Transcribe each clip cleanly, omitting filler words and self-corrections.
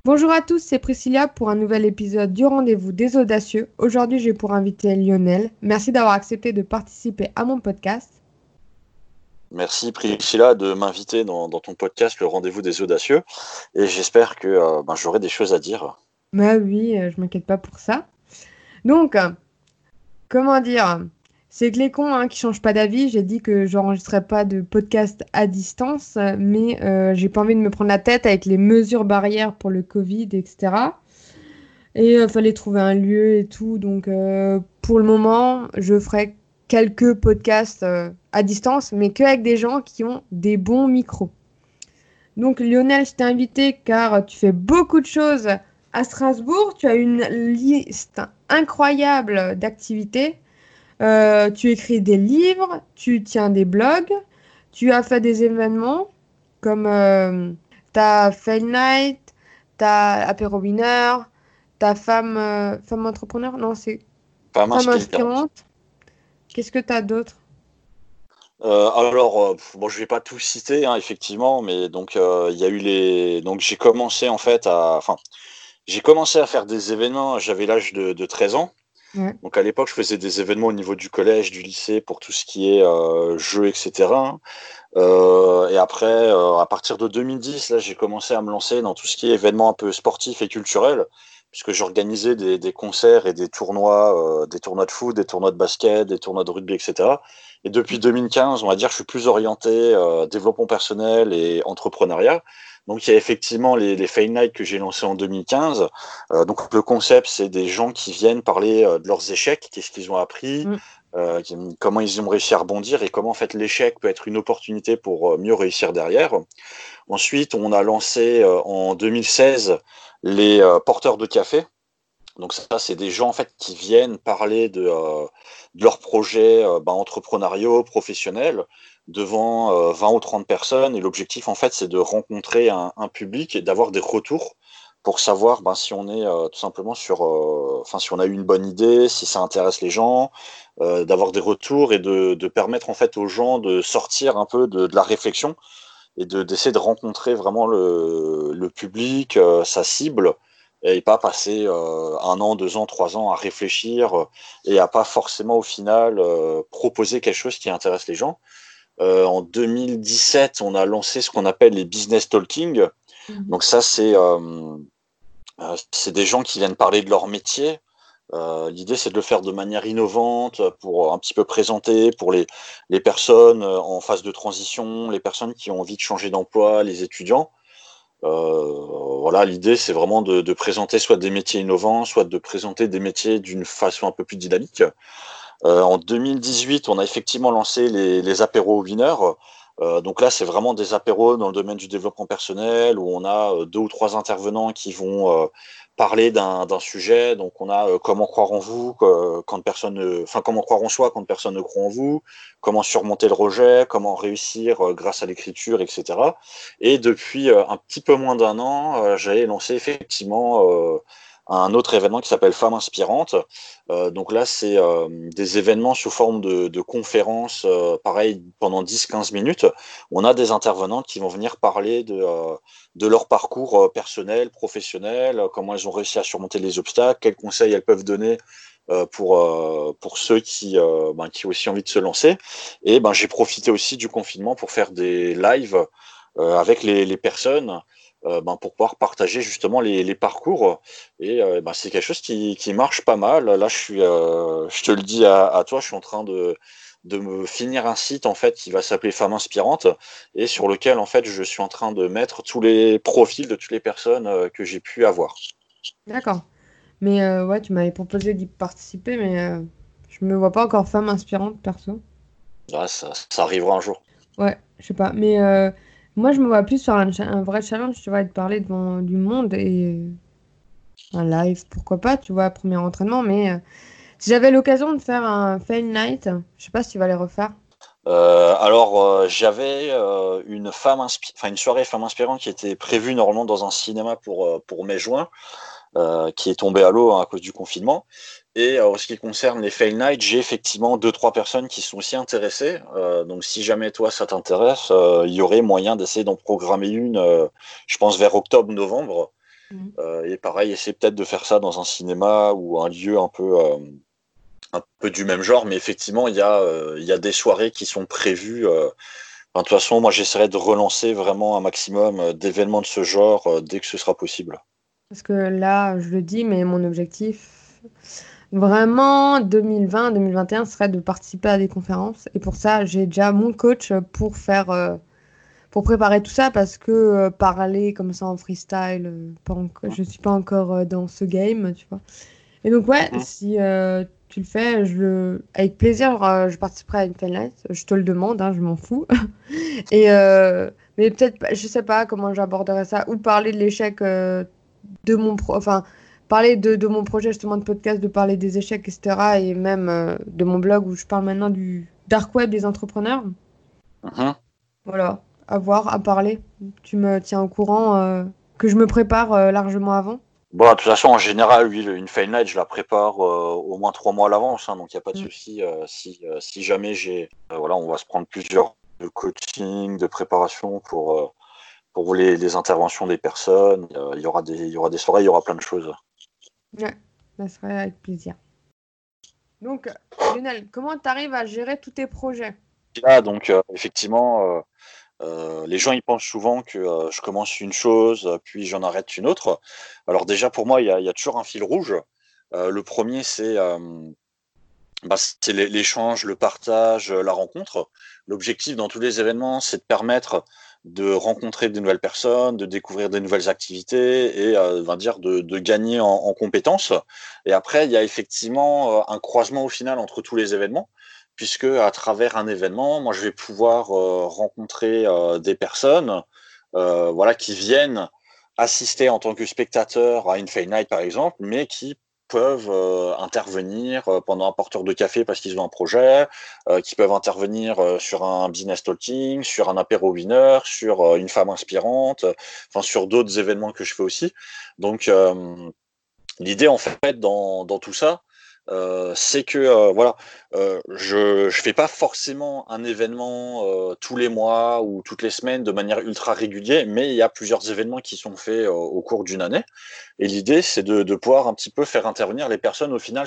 Bonjour à tous, c'est Priscilla pour un nouvel épisode du Rendez-vous des Audacieux. Aujourd'hui, j'ai pour inviter Lionel. Merci d'avoir accepté de participer à mon podcast. Merci Priscilla de m'inviter dans ton podcast Le Rendez-vous des Audacieux et j'espère que j'aurai des choses à dire. Bah oui, je m'inquiète pas pour ça. Donc, comment dire? C'est que les cons qui changent pas d'avis. J'ai dit que j'enregistrerais pas de podcast à distance, mais j'ai pas envie de me prendre la tête avec les mesures barrières pour le Covid, etc. Et il fallait trouver un lieu et tout. Donc, pour le moment, je ferai quelques podcasts à distance, mais qu'avec des gens qui ont des bons micros. Donc, Lionel, je t'ai invité car tu fais beaucoup de choses à Strasbourg. Tu as une liste incroyable d'activités. Tu écris des livres, tu tiens des blogs, tu as fait des événements comme ta Fail Night, ta Apéro Winner, ta femme entrepreneur. Non, c'est Femme femme inspirante. inspirante. Qu'est-ce que tu as d'autre? Bon, je vais pas tout citer, hein, effectivement, mais donc il y a eu donc j'ai commencé en fait j'ai commencé à faire des événements. J'avais l'âge de 13 ans. Ouais. Donc à l'époque, je faisais des événements au niveau du collège, du lycée pour tout ce qui est jeux, etc. Et après, à partir de 2010, là, j'ai commencé à me lancer dans tout ce qui est événements un peu sportifs et culturels, puisque j'organisais des concerts et des tournois de foot, des tournois de basket, des tournois de rugby, etc. Et depuis 2015, on va dire, je suis plus orienté développement personnel et entrepreneuriat. Donc, il y a effectivement les Fail Night que j'ai lancés en 2015. Donc, le concept, c'est des gens qui viennent parler de leurs échecs, qu'est-ce qu'ils ont appris, Mm. comment ils ont réussi à rebondir et comment en fait l'échec peut être une opportunité pour mieux réussir derrière. Ensuite, on a lancé en 2016 les porteurs de café. Donc ça, c'est des gens en fait qui viennent parler de leurs projets entrepreneuriaux, professionnels, devant 20 ou 30 personnes. Et l'objectif, en fait, c'est de rencontrer un public et d'avoir des retours pour savoir si on est tout simplement si on a eu une bonne idée, si ça intéresse les gens, d'avoir des retours et de permettre en fait aux gens de sortir un peu de la réflexion et d'essayer de rencontrer vraiment le public, sa cible, et pas passer 1 an, 2 ans, 3 ans à réfléchir et à pas forcément au final proposer quelque chose qui intéresse les gens. En 2017, on a lancé ce qu'on appelle les business talking. Mhm. Donc ça, c'est des gens qui viennent parler de leur métier. L'idée, c'est de le faire de manière innovante pour un petit peu présenter pour les personnes en phase de transition, les personnes qui ont envie de changer d'emploi, les étudiants. Voilà, l'idée, c'est vraiment de présenter soit des métiers innovants, soit de présenter des métiers d'une façon un peu plus dynamique. En 2018, on a effectivement lancé les apéros winners. Donc là, c'est vraiment des apéros dans le domaine du développement personnel où on a 2 ou 3 intervenants qui vont parler d'un sujet. Donc on a comment croire en vous quand personne, comment croire en soi quand personne ne croit en vous, comment surmonter le rejet, comment réussir grâce à l'écriture, etc. Et depuis un petit peu moins d'un an, j'ai lancé effectivement un autre événement qui s'appelle Femmes inspirantes. Donc là, c'est des événements sous forme de conférences, pareil, pendant 10-15 minutes. On a des intervenantes qui vont venir parler de leur parcours personnel, professionnel, comment elles ont réussi à surmonter les obstacles, quels conseils elles peuvent donner pour ceux qui ont aussi envie de se lancer. Et j'ai profité aussi du confinement pour faire des lives avec les personnes pour pouvoir partager justement les parcours. Et c'est quelque chose qui marche pas mal. Là, je te le dis à toi, je suis en train de me finir un site en fait qui va s'appeler Femmes Inspirantes et sur lequel en fait je suis en train de mettre tous les profils de toutes les personnes que j'ai pu avoir. D'accord. Mais ouais, tu m'avais proposé d'y participer, mais je me vois pas encore femme inspirante, perso. Ouais, ça arrivera un jour. Ouais, je sais pas. Mais moi, je me vois plus faire un vrai challenge, tu vois, et de parler devant du monde et un live, pourquoi pas, tu vois, premier entraînement. Mais si j'avais l'occasion de faire un fail night, je sais pas si tu vas les refaire. J'avais une soirée femme inspirante qui était prévue normalement dans un cinéma pour mai-juin, qui est tombé à l'eau à cause du confinement. Et en ce qui concerne les Fail Night, j'ai effectivement 2-3 personnes qui sont aussi intéressées. Donc si jamais toi ça t'intéresse, il y aurait moyen d'essayer d'en programmer une, je pense vers octobre-novembre. Et pareil, essayer peut-être de faire ça dans un cinéma ou un lieu un peu du même genre, mais effectivement, il y a des soirées qui sont prévues. Enfin, de toute façon, moi, j'essaierai de relancer vraiment un maximum d'événements de ce genre dès que ce sera possible. Parce que là, je le dis, mais mon objectif, vraiment, 2020-2021, serait de participer à des conférences. Et pour ça, j'ai déjà mon coach pour faire, pour préparer tout ça, parce que parler comme ça en freestyle, je suis pas encore dans ce game, tu vois. Et donc, ouais, Mhm. si tu le fais, avec plaisir, je participerai à une fan night. Je te le demande, hein, je m'en fous. Et, mais peut-être, je sais pas comment j'aborderai ça, ou parler de l'échec enfin, parler de mon projet justement de podcast, de parler des échecs, etc. Et même de mon blog où je parle maintenant du dark web des entrepreneurs. Mhm. Voilà, à voir, à parler. Tu me tiens au courant que je me prépare largement avant. Bon, de toute façon, en général, oui, une Fine Night, je la prépare au moins 3 mois à l'avance, hein, donc il n'y a pas de Mm. souci. Si jamais voilà, on va se prendre plusieurs de coaching, de préparation pour les interventions des personnes. Il y aura des soirées, il y aura plein de choses. Ouais, ça serait avec plaisir. Donc, Lionel, comment tu arrives à gérer tous tes projets? Là, donc, effectivement, les gens ils pensent souvent que je commence une chose, puis j'en arrête une autre. Alors déjà, pour moi, il y a toujours un fil rouge. Le premier, c'est l'échange, le partage, la rencontre. L'objectif dans tous les événements, c'est de permettre de rencontrer de nouvelles personnes, de découvrir de nouvelles activités et on va dire de gagner en compétences. Et après, il y a effectivement un croisement au final entre tous les événements, puisque à travers un événement, moi, je vais pouvoir rencontrer des personnes voilà, qui viennent assister en tant que spectateur à une Fame Night, par exemple, mais qui peuvent intervenir pendant un porteur de café parce qu'ils ont un projet, qui peuvent intervenir sur un business talking, sur un apéro winner, sur une femme inspirante, enfin sur d'autres événements que je fais aussi. Donc l'idée en fait dans tout ça, c'est que voilà, je fais pas forcément un événement tous les mois ou toutes les semaines de manière ultra régulière, mais il y a plusieurs événements qui sont faits au cours d'une année. Et l'idée, c'est de pouvoir un petit peu faire intervenir les personnes au final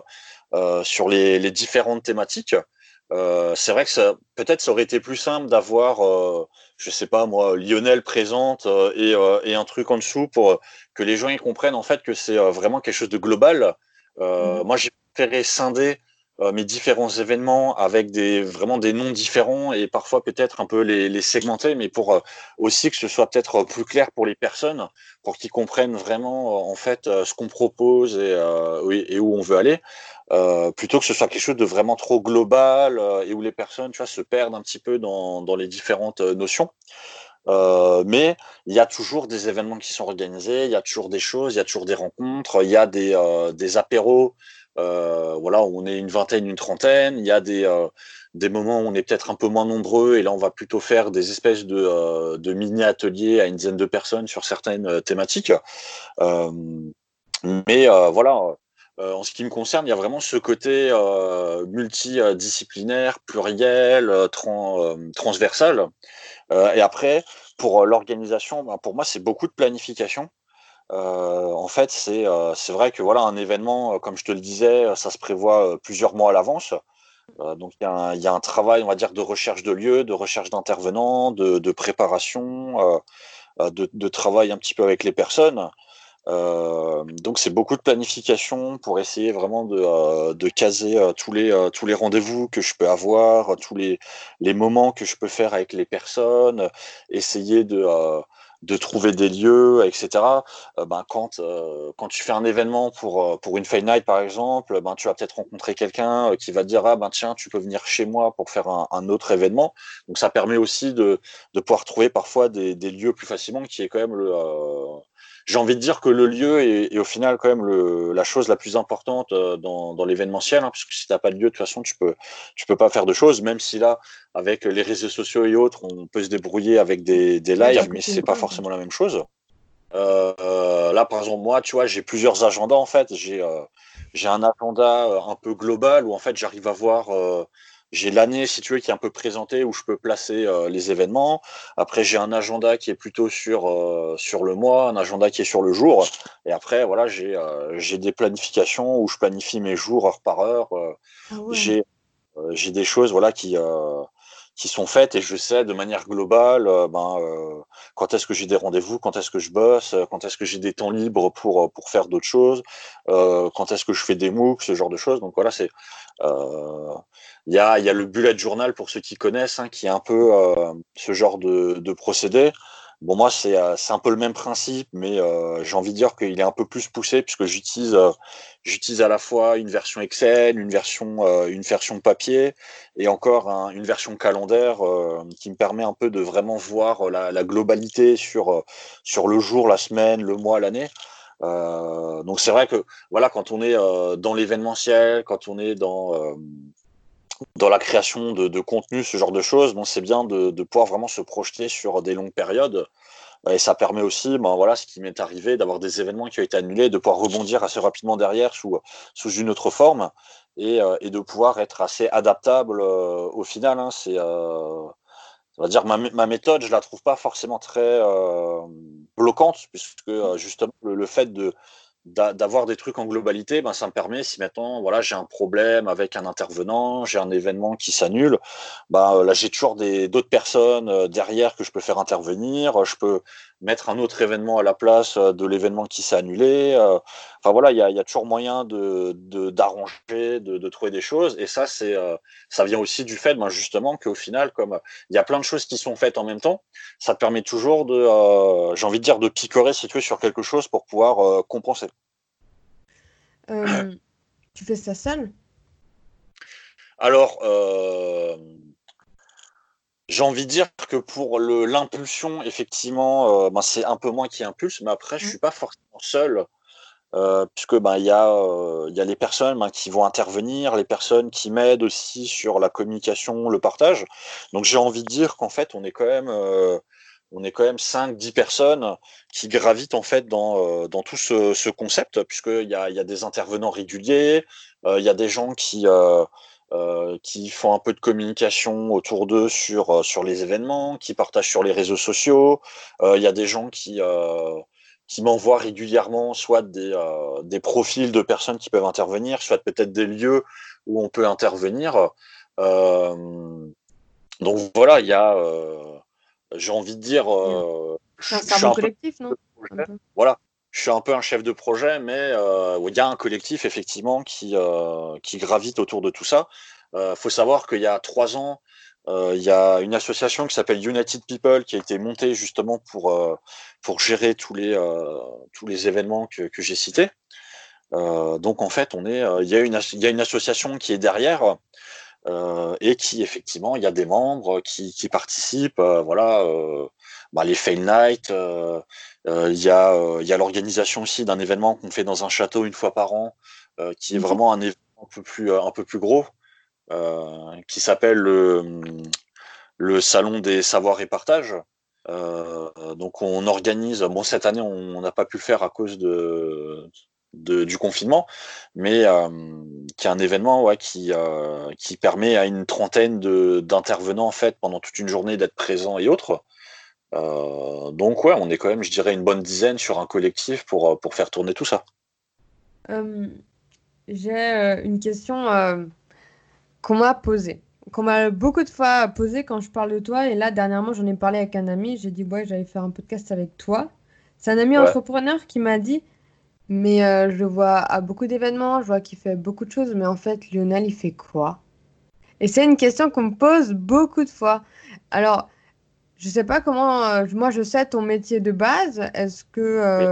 sur les différentes thématiques. C'est vrai que peut-être ça aurait été plus simple d'avoir, je sais pas moi, Lionel présente et un truc en dessous pour que les gens y comprennent en fait que c'est vraiment quelque chose de global. Mhm. Moi, j'ai préféré scinder mes différents événements avec vraiment des noms différents et parfois peut-être un peu les segmenter, mais pour aussi que ce soit peut-être plus clair pour les personnes, pour qu'ils comprennent vraiment en fait ce qu'on propose oui, et où on veut aller, plutôt que ce soit quelque chose de vraiment trop global et où les personnes, tu vois, se perdent un petit peu dans les différentes notions. Mais il y a toujours des événements qui sont organisés, il y a toujours des choses, il y a toujours des rencontres, il y a des apéros, voilà, où on est une vingtaine, une trentaine, il y a des moments où on est peut-être un peu moins nombreux, et là on va plutôt faire des espèces de mini-ateliers à une dizaine de personnes sur certaines thématiques. Euh, mais voilà, en ce qui me concerne, il y a vraiment ce côté multidisciplinaire, pluriel, transversal. Et après, pour l'organisation, ben, pour moi, c'est beaucoup de planification. En fait, c'est vrai que voilà, un événement, comme je te le disais, ça se prévoit plusieurs mois à l'avance. Donc il y a un travail, on va dire, de recherche de lieux, de recherche d'intervenants, de préparation, de travail un petit peu avec les personnes. Donc c'est beaucoup de planification pour essayer vraiment de caser tous les rendez-vous que je peux avoir, les moments que je peux faire avec les personnes, essayer de trouver des lieux, etc. Ben, quand tu fais un événement pour une Fame Night par exemple, ben, tu vas peut-être rencontrer quelqu'un qui va te dire ah ben tiens tu peux venir chez moi pour faire un autre événement. Donc ça permet aussi de pouvoir trouver parfois des lieux plus facilement, qui est quand même j'ai envie de dire que le lieu est au final quand même la chose la plus importante dans l'événementiel, hein, parce que si tu n'as pas de lieu, de toute façon, tu peux pas faire de choses, même si là, avec les réseaux sociaux et autres, on peut se débrouiller avec des Ouais, lives, tu mais coupes c'est une pas corde. forcément la même chose. Là, par exemple, moi, tu vois, j'ai plusieurs agendas en fait. J'ai un agenda un peu global où en fait j'arrive à voir j'ai l'année, si tu veux, qui est un peu présentée où je peux placer les événements. Après, j'ai un agenda qui est plutôt sur le mois, un agenda qui est sur le jour. Et après, voilà, j'ai des planifications où je planifie mes jours heure par heure. Ah ouais. J'ai des choses voilà qui sont faites et je sais de manière globale quand est-ce que j'ai des rendez-vous, quand est-ce que je bosse, quand est-ce que j'ai des temps libres pour faire d'autres choses, quand est-ce que je fais des MOOC, ce genre de choses. Donc voilà, c'est euh, il y a le bullet journal pour ceux qui connaissent, hein, qui est un peu ce genre de procédé. Bon, moi, c'est un peu le même principe, mais j'ai envie de dire qu'il est un peu plus poussé puisque j'utilise à la fois une version Excel, une version papier et encore une version calendaire qui me permet un peu de vraiment voir la globalité sur le jour, la semaine, le mois, l'année. Donc c'est vrai que voilà, quand on est dans l'événementiel, quand on est dans la création de contenu, ce genre de choses, bon, c'est bien de pouvoir vraiment se projeter sur des longues périodes. Et ça permet aussi, ben voilà, ce qui m'est arrivé, d'avoir des événements qui ont été annulés, de pouvoir rebondir assez rapidement derrière sous une autre forme et de pouvoir être assez adaptable au final. Hein, on va dire, ma méthode, je la trouve pas forcément très bloquante, puisque justement, le fait d'avoir des trucs en globalité, ben, ça me permet, si maintenant voilà, j'ai un problème avec un intervenant, j'ai un événement qui s'annule, ben, là j'ai toujours d'autres personnes derrière que je peux faire intervenir, je peux mettre un autre événement à la place de l'événement qui s'est annulé. Enfin voilà, il y a toujours moyen d'arranger, de trouver des choses. Et ça, ça vient aussi du fait ben, justement qu'au final, comme il y a plein de choses qui sont faites en même temps, ça te permet toujours j'ai envie de dire, de picorer si tu veux sur quelque chose pour pouvoir compenser. Euh, Tu fais ça seul? Alors, j'ai envie de dire que pour l'impulsion, effectivement, ben, c'est un peu moi qui impulse, mais après, je Ouais. suis pas forcément seul, puisque ben, il y a les personnes ben, qui vont intervenir, les personnes qui m'aident aussi sur la communication, le partage. Donc, j'ai envie de dire qu'en fait, on est quand même 5-10 personnes qui gravitent en fait dans tout ce concept, puisqu'il y a des intervenants réguliers, il y a des gens qui font un peu de communication autour d'eux sur les événements, qui partagent sur les réseaux sociaux. Il y a des gens qui m'envoient régulièrement soit des profils de personnes qui peuvent intervenir, soit peut-être des lieux où on peut intervenir. Euh, donc voilà, j'ai envie de dire, C'est un je suis cerveau un peu collectif, non? Un peu. voilà, je suis un peu un chef de projet, mais il y a un collectif effectivement qui gravite autour de tout ça. Faut savoir qu'il y a 3 ans, il y a une association qui s'appelle United People qui a été montée justement pour gérer tous les événements que j'ai cités. Donc en fait, il y a une association qui est derrière et qui effectivement, il y a des membres qui participent. Voilà, bah, les Fail Night. Il y a l'organisation aussi d'un événement qu'on fait dans un château une fois par an, qui est Mhm. vraiment un événement un peu plus gros, qui s'appelle le Salon des Savoirs et Partages. Donc on organise, bon cette année on n'a pas pu le faire à cause du confinement, mais qui est un événement ouais, qui permet à une trentaine d'intervenants en fait pendant toute une journée d'être présents et autres. Donc ouais, on est quand même, je dirais, une bonne dizaine sur un collectif pour faire tourner tout ça. Euh, j'ai une question qu'on m'a posée, qu'on m'a beaucoup de fois posée quand je parle de toi. Et là, dernièrement, j'en ai parlé avec un ami. J'ai dit, ouais, j'allais faire un podcast avec toi. C'est un ami Ouais. entrepreneur qui m'a dit, mais je le vois à beaucoup d'événements, je vois qu'il fait beaucoup de choses, mais en fait, Lionel, il fait quoi? Et c'est une question qu'on me pose beaucoup de fois. Alors, je sais pas comment, moi, je sais ton métier de base. Est-ce que Oui.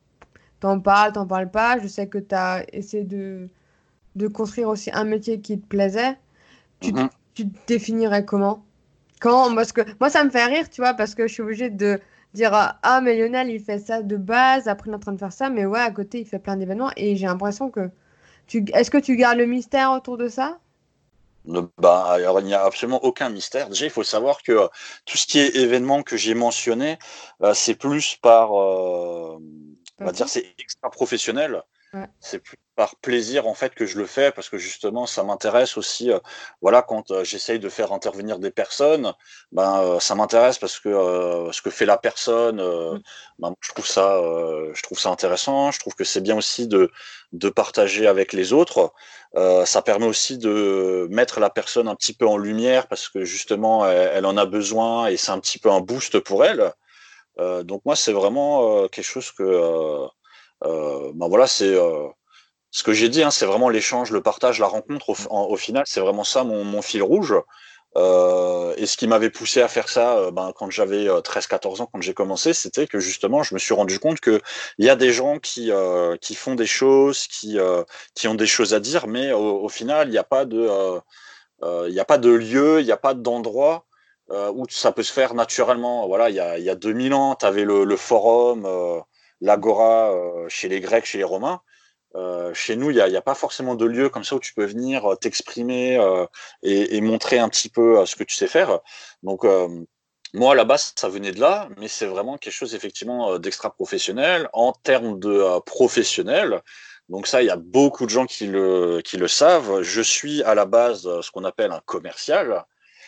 t'en parles pas? Je sais que tu as essayé de construire aussi un métier qui te plaisait. Tu, Mhm. tu te définirais comment? Quand, parce que moi, ça me fait rire, tu vois, parce que je suis obligée de dire ah, mais Lionel, il fait ça de base, après, il est en train de faire ça, mais ouais, à côté, il fait plein d'événements, et j'ai l'impression que est-ce que tu gardes le mystère autour de ça? Bah, alors, il n'y a absolument aucun mystère. Déjà, il faut savoir que tout ce qui est événement que j'ai mentionné, c'est plus on va dire, Passion? c'est extra professionnel. Ouais. C'est plus par plaisir en fait que je le fais parce que justement ça m'intéresse aussi, voilà quand, j'essaye de faire intervenir des personnes, ça m'intéresse parce que, ce que fait la personne, Mmh. je trouve ça intéressant. Je trouve que c'est bien aussi de partager avec les autres. Ça permet aussi de mettre la personne un petit peu en lumière parce que justement elle en a besoin et c'est un petit peu un boost pour elle. Donc moi c'est vraiment, quelque chose que, voilà, c'est, ce que j'ai dit, hein, c'est vraiment l'échange, le partage, la rencontre. Au final, c'est vraiment ça mon fil rouge. Et ce qui m'avait poussé à faire ça, quand j'avais 13-14 ans, quand j'ai commencé, c'était que justement, je me suis rendu compte qu'il y a des gens qui font des choses, qui ont des choses à dire, mais au final, il y a pas de lieu, il n'y a pas d'endroit où ça peut se faire naturellement. Voilà, il y a 2000 ans, tu avais le forum, l'agora chez les Grecs, chez les Romains. Chez nous, il y a pas forcément de lieu comme ça où tu peux venir t'exprimer et montrer un petit peu ce que tu sais faire. Donc, moi, à la base, ça venait de là, mais c'est vraiment quelque chose effectivement d'extra professionnel. En termes de professionnel, donc ça, il y a beaucoup de gens qui le savent. Je suis à la base ce qu'on appelle un commercial.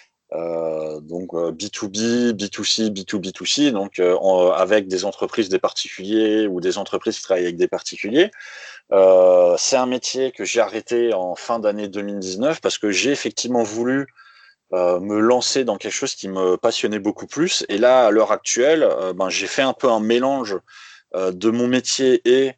B2B, B2C, B2B2C, donc avec des entreprises, des particuliers ou des entreprises qui travaillent avec des particuliers. C'est un métier que j'ai arrêté en fin d'année 2019 parce que j'ai effectivement voulu me lancer dans quelque chose qui me passionnait beaucoup plus. Et là, à l'heure actuelle, j'ai fait un peu un mélange de mon métier et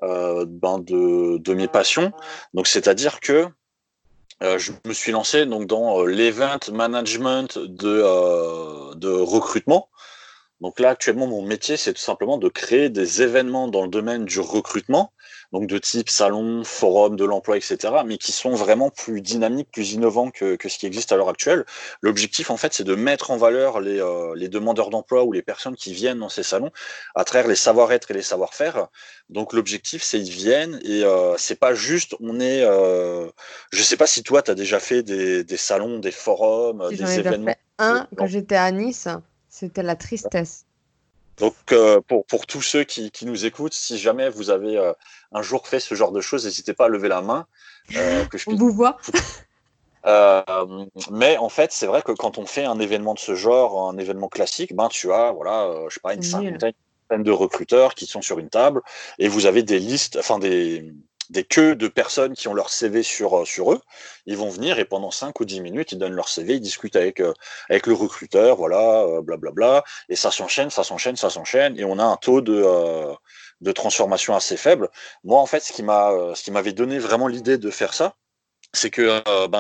de mes passions. Donc, c'est-à-dire que je me suis lancé donc dans l'event management de recrutement. Donc là, actuellement, mon métier, c'est tout simplement de créer des événements dans le domaine du recrutement, donc de type salon, forum de l'emploi, etc., mais qui sont vraiment plus dynamiques, plus innovants que ce qui existe à l'heure actuelle. L'objectif, en fait, c'est de mettre en valeur les demandeurs d'emploi ou les personnes qui viennent dans ces salons à travers les savoir-être et les savoir-faire. Donc l'objectif, c'est qu'ils viennent et c'est pas juste, je sais pas si toi, tu as déjà fait des salons, des forums, Si j'en ai des déjà événements. fait un quand j'étais à Nice, c'était la tristesse. Donc, pour tous ceux qui nous écoutent, si jamais vous avez un jour fait ce genre de choses, n'hésitez pas à lever la main, que je On puisse. vous voit, Euh, mais en fait, c'est vrai que quand on fait un événement de ce genre, un événement classique, tu as, voilà, je sais pas, c'est nul. une cinquantaine de recruteurs qui sont sur une table, et vous avez des listes, enfin des queues de personnes qui ont leur CV sur eux. Ils vont venir et pendant 5 ou 10 minutes, ils donnent leur CV, ils discutent avec le recruteur, voilà, blablabla, et ça s'enchaîne, ça s'enchaîne, ça s'enchaîne, et on a un taux de transformation assez faible. Moi, en fait, ce qui m'avait donné vraiment l'idée de faire ça, c'est que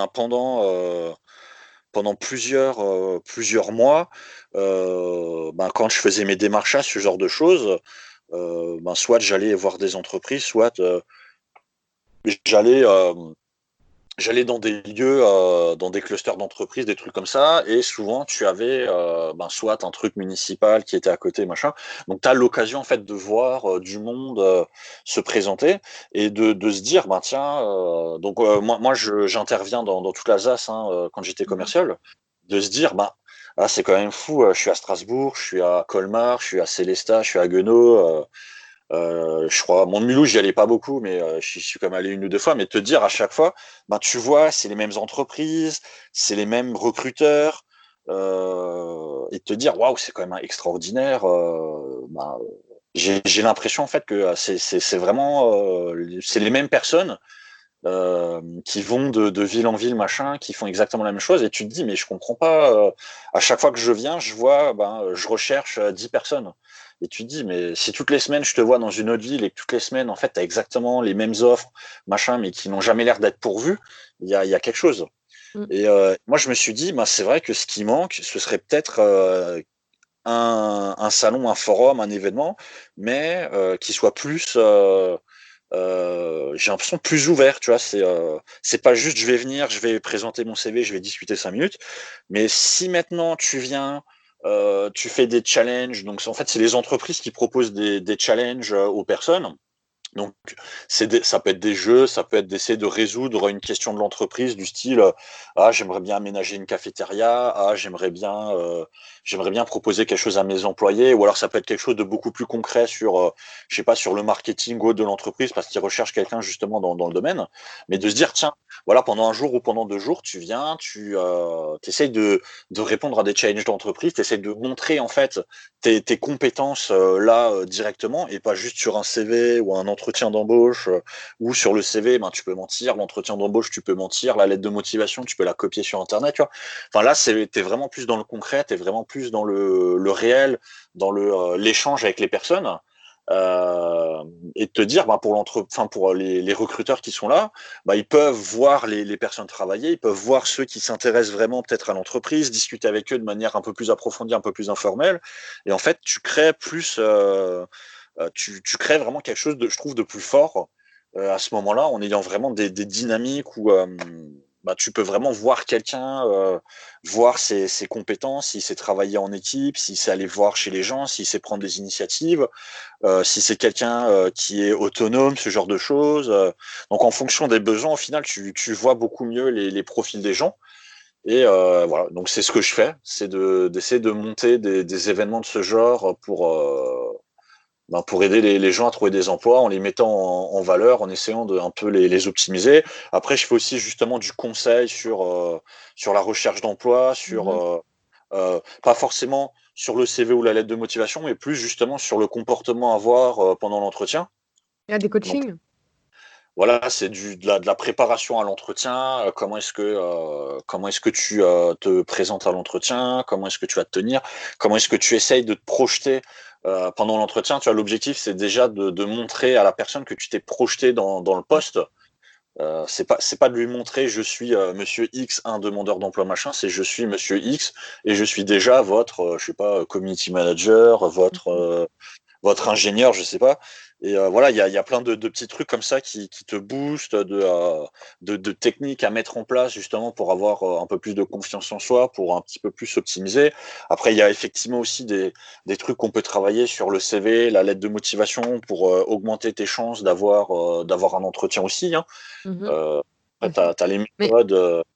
pendant plusieurs mois, quand je faisais mes démarchages, ce genre de choses, soit j'allais voir des entreprises, soit j'allais j'allais dans des lieux, dans des clusters d'entreprises, des trucs comme ça, et souvent tu avais soit un truc municipal qui était à côté, machin. Donc tu as l'occasion en fait de voir du monde se présenter et de se dire, tiens, j'interviens dans toute l'Alsace quand j'étais Mhm. commercial, de se dire, c'est quand même fou, je suis à Strasbourg, je suis à Colmar, je suis à Célestat, je suis à Guenot. Je crois, mon Mulhouse, j'y allais pas beaucoup, mais j'y suis quand même allé une ou deux fois. Mais te dire à chaque fois, tu vois, c'est les mêmes entreprises, c'est les mêmes recruteurs, et te dire, waouh, c'est quand même extraordinaire. J'ai l'impression en fait que c'est vraiment, c'est les mêmes personnes qui vont de ville en ville, machin, qui font exactement la même chose. Et tu te dis, mais je comprends pas. À chaque fois que je viens, je vois, je recherche 10 personnes. Et tu te dis, mais si toutes les semaines je te vois dans une autre ville et que toutes les semaines, en fait, tu as exactement les mêmes offres, machin, mais qui n'ont jamais l'air d'être pourvues, il y a quelque chose. Mm. Et moi, je me suis dit, c'est vrai que ce qui manque, ce serait peut-être un salon, un forum, un événement, mais qui soit plus j'ai l'impression plus ouvert, tu vois. C'est pas juste je vais venir, je vais présenter mon CV, je vais discuter 5 minutes. Mais si maintenant tu viens, tu fais des challenges, donc en fait c'est les entreprises qui proposent des challenges aux personnes. Donc, ça peut être des jeux, ça peut être d'essayer de résoudre une question de l'entreprise du style ah, j'aimerais bien aménager une cafétéria, ah, j'aimerais bien proposer quelque chose à mes employés, ou alors ça peut être quelque chose de beaucoup plus concret sur, je sais pas, sur le marketing ou autre de l'entreprise parce qu'ils recherchent quelqu'un justement dans le domaine. Mais de se dire, tiens, voilà, pendant un jour ou pendant 2 jours, tu viens, tu essayes de répondre à des challenges d'entreprise, tu essayes de montrer en fait tes compétences là directement et pas juste sur un CV ou un entretien d'embauche ou sur le CV, ben, tu peux mentir, l'entretien d'embauche, tu peux mentir, la lettre de motivation, tu peux la copier sur Internet. Tu vois. Enfin là, t'es vraiment plus dans le concret, t'es vraiment plus dans le réel, dans l'échange avec les personnes. Euh, et de te dire, bah, pour les recruteurs qui sont là, bah, ils peuvent voir les personnes travailler, ils peuvent voir ceux qui s'intéressent vraiment peut-être à l'entreprise, discuter avec eux de manière un peu plus approfondie, un peu plus informelle. Et en fait, tu crées vraiment quelque chose je trouve, de plus fort à ce moment-là, en ayant vraiment des dynamiques où bah, tu peux vraiment voir quelqu'un, voir ses compétences, s'il sait travailler en équipe, s'il sait aller voir chez les gens, s'il sait prendre des initiatives, si c'est quelqu'un qui est autonome, ce genre de choses. Donc, en fonction des besoins, au final, tu vois beaucoup mieux les profils des gens. Et voilà, donc c'est ce que je fais, c'est d'essayer de monter des événements de ce genre pour aider les gens à trouver des emplois en les mettant en valeur, en essayant de un peu les optimiser. Après, je fais aussi justement du conseil sur la recherche d'emploi, Mhm. pas forcément sur le CV ou la lettre de motivation, mais plus justement sur le comportement à avoir pendant l'entretien. Il y a des Donc coachings. voilà, c'est de la préparation à l'entretien. Comment est-ce que tu te présentes à l'entretien? Comment est-ce que tu vas te tenir? Comment est-ce que tu essayes de te projeter pendant l'entretien? Tu vois, l'objectif, c'est déjà de montrer à la personne que tu t'es projeté dans le poste. C'est pas de lui montrer je suis Monsieur X, un demandeur d'emploi machin. C'est je suis Monsieur X et je suis déjà votre, je sais pas, community manager, Mhm. votre ingénieur, je sais pas. Et voilà, il y a plein de petits trucs comme ça qui te boostent, de techniques à mettre en place justement pour avoir un peu plus de confiance en soi, pour un petit peu plus optimiser. Après, il y a effectivement aussi des trucs qu'on peut travailler sur le CV, la lettre de motivation pour augmenter tes chances d'avoir un entretien aussi. Hein. Mhm. Euh, Après, Aussi. t'as les Mais méthodes.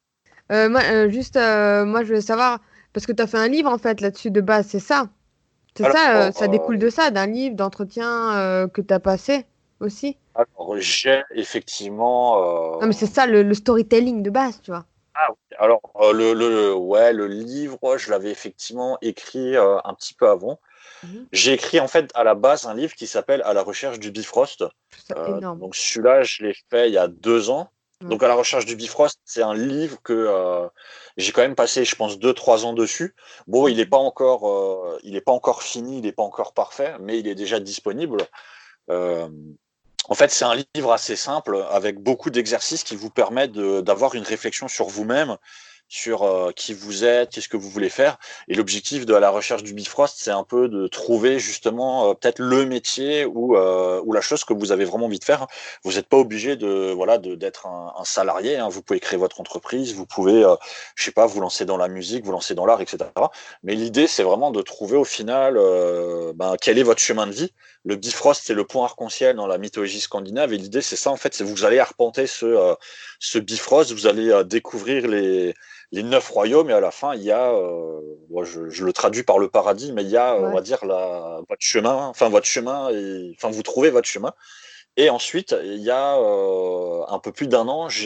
moi, je voulais savoir, parce que tu as fait un livre en fait là-dessus de base, c'est ça? C'est Alors, ça, ça découle de ça, d'un livre, d'entretien que tu as passé aussi? j'ai effectivement. Non, mais c'est ça le storytelling de base, tu vois. Ah oui, alors ouais, le livre, je l'avais effectivement écrit un petit peu avant. Mhm. J'ai écrit en fait à la base un livre qui s'appelle À la recherche du Bifrost. Je trouve ça énorme. Donc celui-là, je l'ai fait il y a 2 ans. Ouais. Donc À la recherche du Bifrost, c'est un livre que j'ai quand même passé, je pense, 2, 3 ans dessus. Bon, Mhm. il est pas encore fini, il n'est pas encore parfait, mais il est déjà disponible. Euh, En fait, c'est un livre assez simple avec beaucoup d'exercices qui vous permettent d'avoir une réflexion sur vous-même, sur qui vous êtes, qu'est-ce que vous voulez faire. Et l'objectif de À la recherche du Bifrost, c'est un peu de trouver justement peut-être le métier ou la chose que vous avez vraiment envie de faire. Vous n'êtes pas obligé d'être un salarié. Hein. Vous pouvez créer votre entreprise, vous pouvez, je sais pas, vous lancer dans la musique, vous lancer dans l'art, etc. Mais l'idée, c'est vraiment de trouver au final quel est votre chemin de vie. Le Bifrost, c'est le point arc-en-ciel dans la mythologie scandinave. Et l'idée, c'est ça, en fait, c'est vous allez arpenter ce Bifrost, vous allez découvrir les 9 royaumes, et à la fin, il y a, moi, je le traduis par le paradis, mais il y a, on Ouais. va dire, votre chemin, enfin, vous trouvez votre chemin. Et ensuite, il y a un peu plus d'1 an,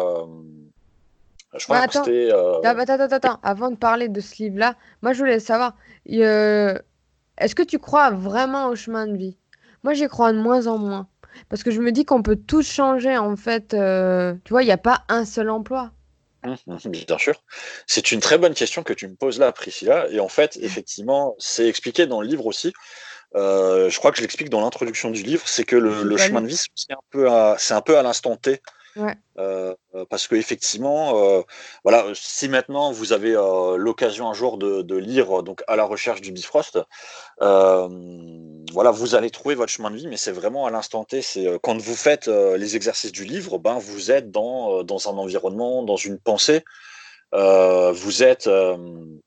je Ouais, crois que attends. c'était, Attends. Avant de parler de ce livre-là, moi, je voulais savoir, est-ce que tu crois vraiment au chemin de vie? Moi, j'y crois de moins en moins. Parce que je me dis qu'on peut tout changer, en fait. Tu vois, il n'y a pas un seul emploi. Bien sûr. C'est une très bonne question que tu me poses là, Priscilla. Et en fait, effectivement, c'est expliqué dans le livre aussi. Je crois que je l'explique dans l'introduction du livre, c'est que J'ai le pas chemin lu. de vie, c'est un peu à l'instant T. Ouais. Parce que effectivement, voilà, si maintenant vous avez l'occasion un jour de lire donc À la recherche du Bifrost, euh, voilà, vous allez trouver votre chemin de vie, mais c'est vraiment à l'instant T. C'est quand vous faites les exercices du livre, ben vous êtes dans un environnement, dans une pensée. Vous êtes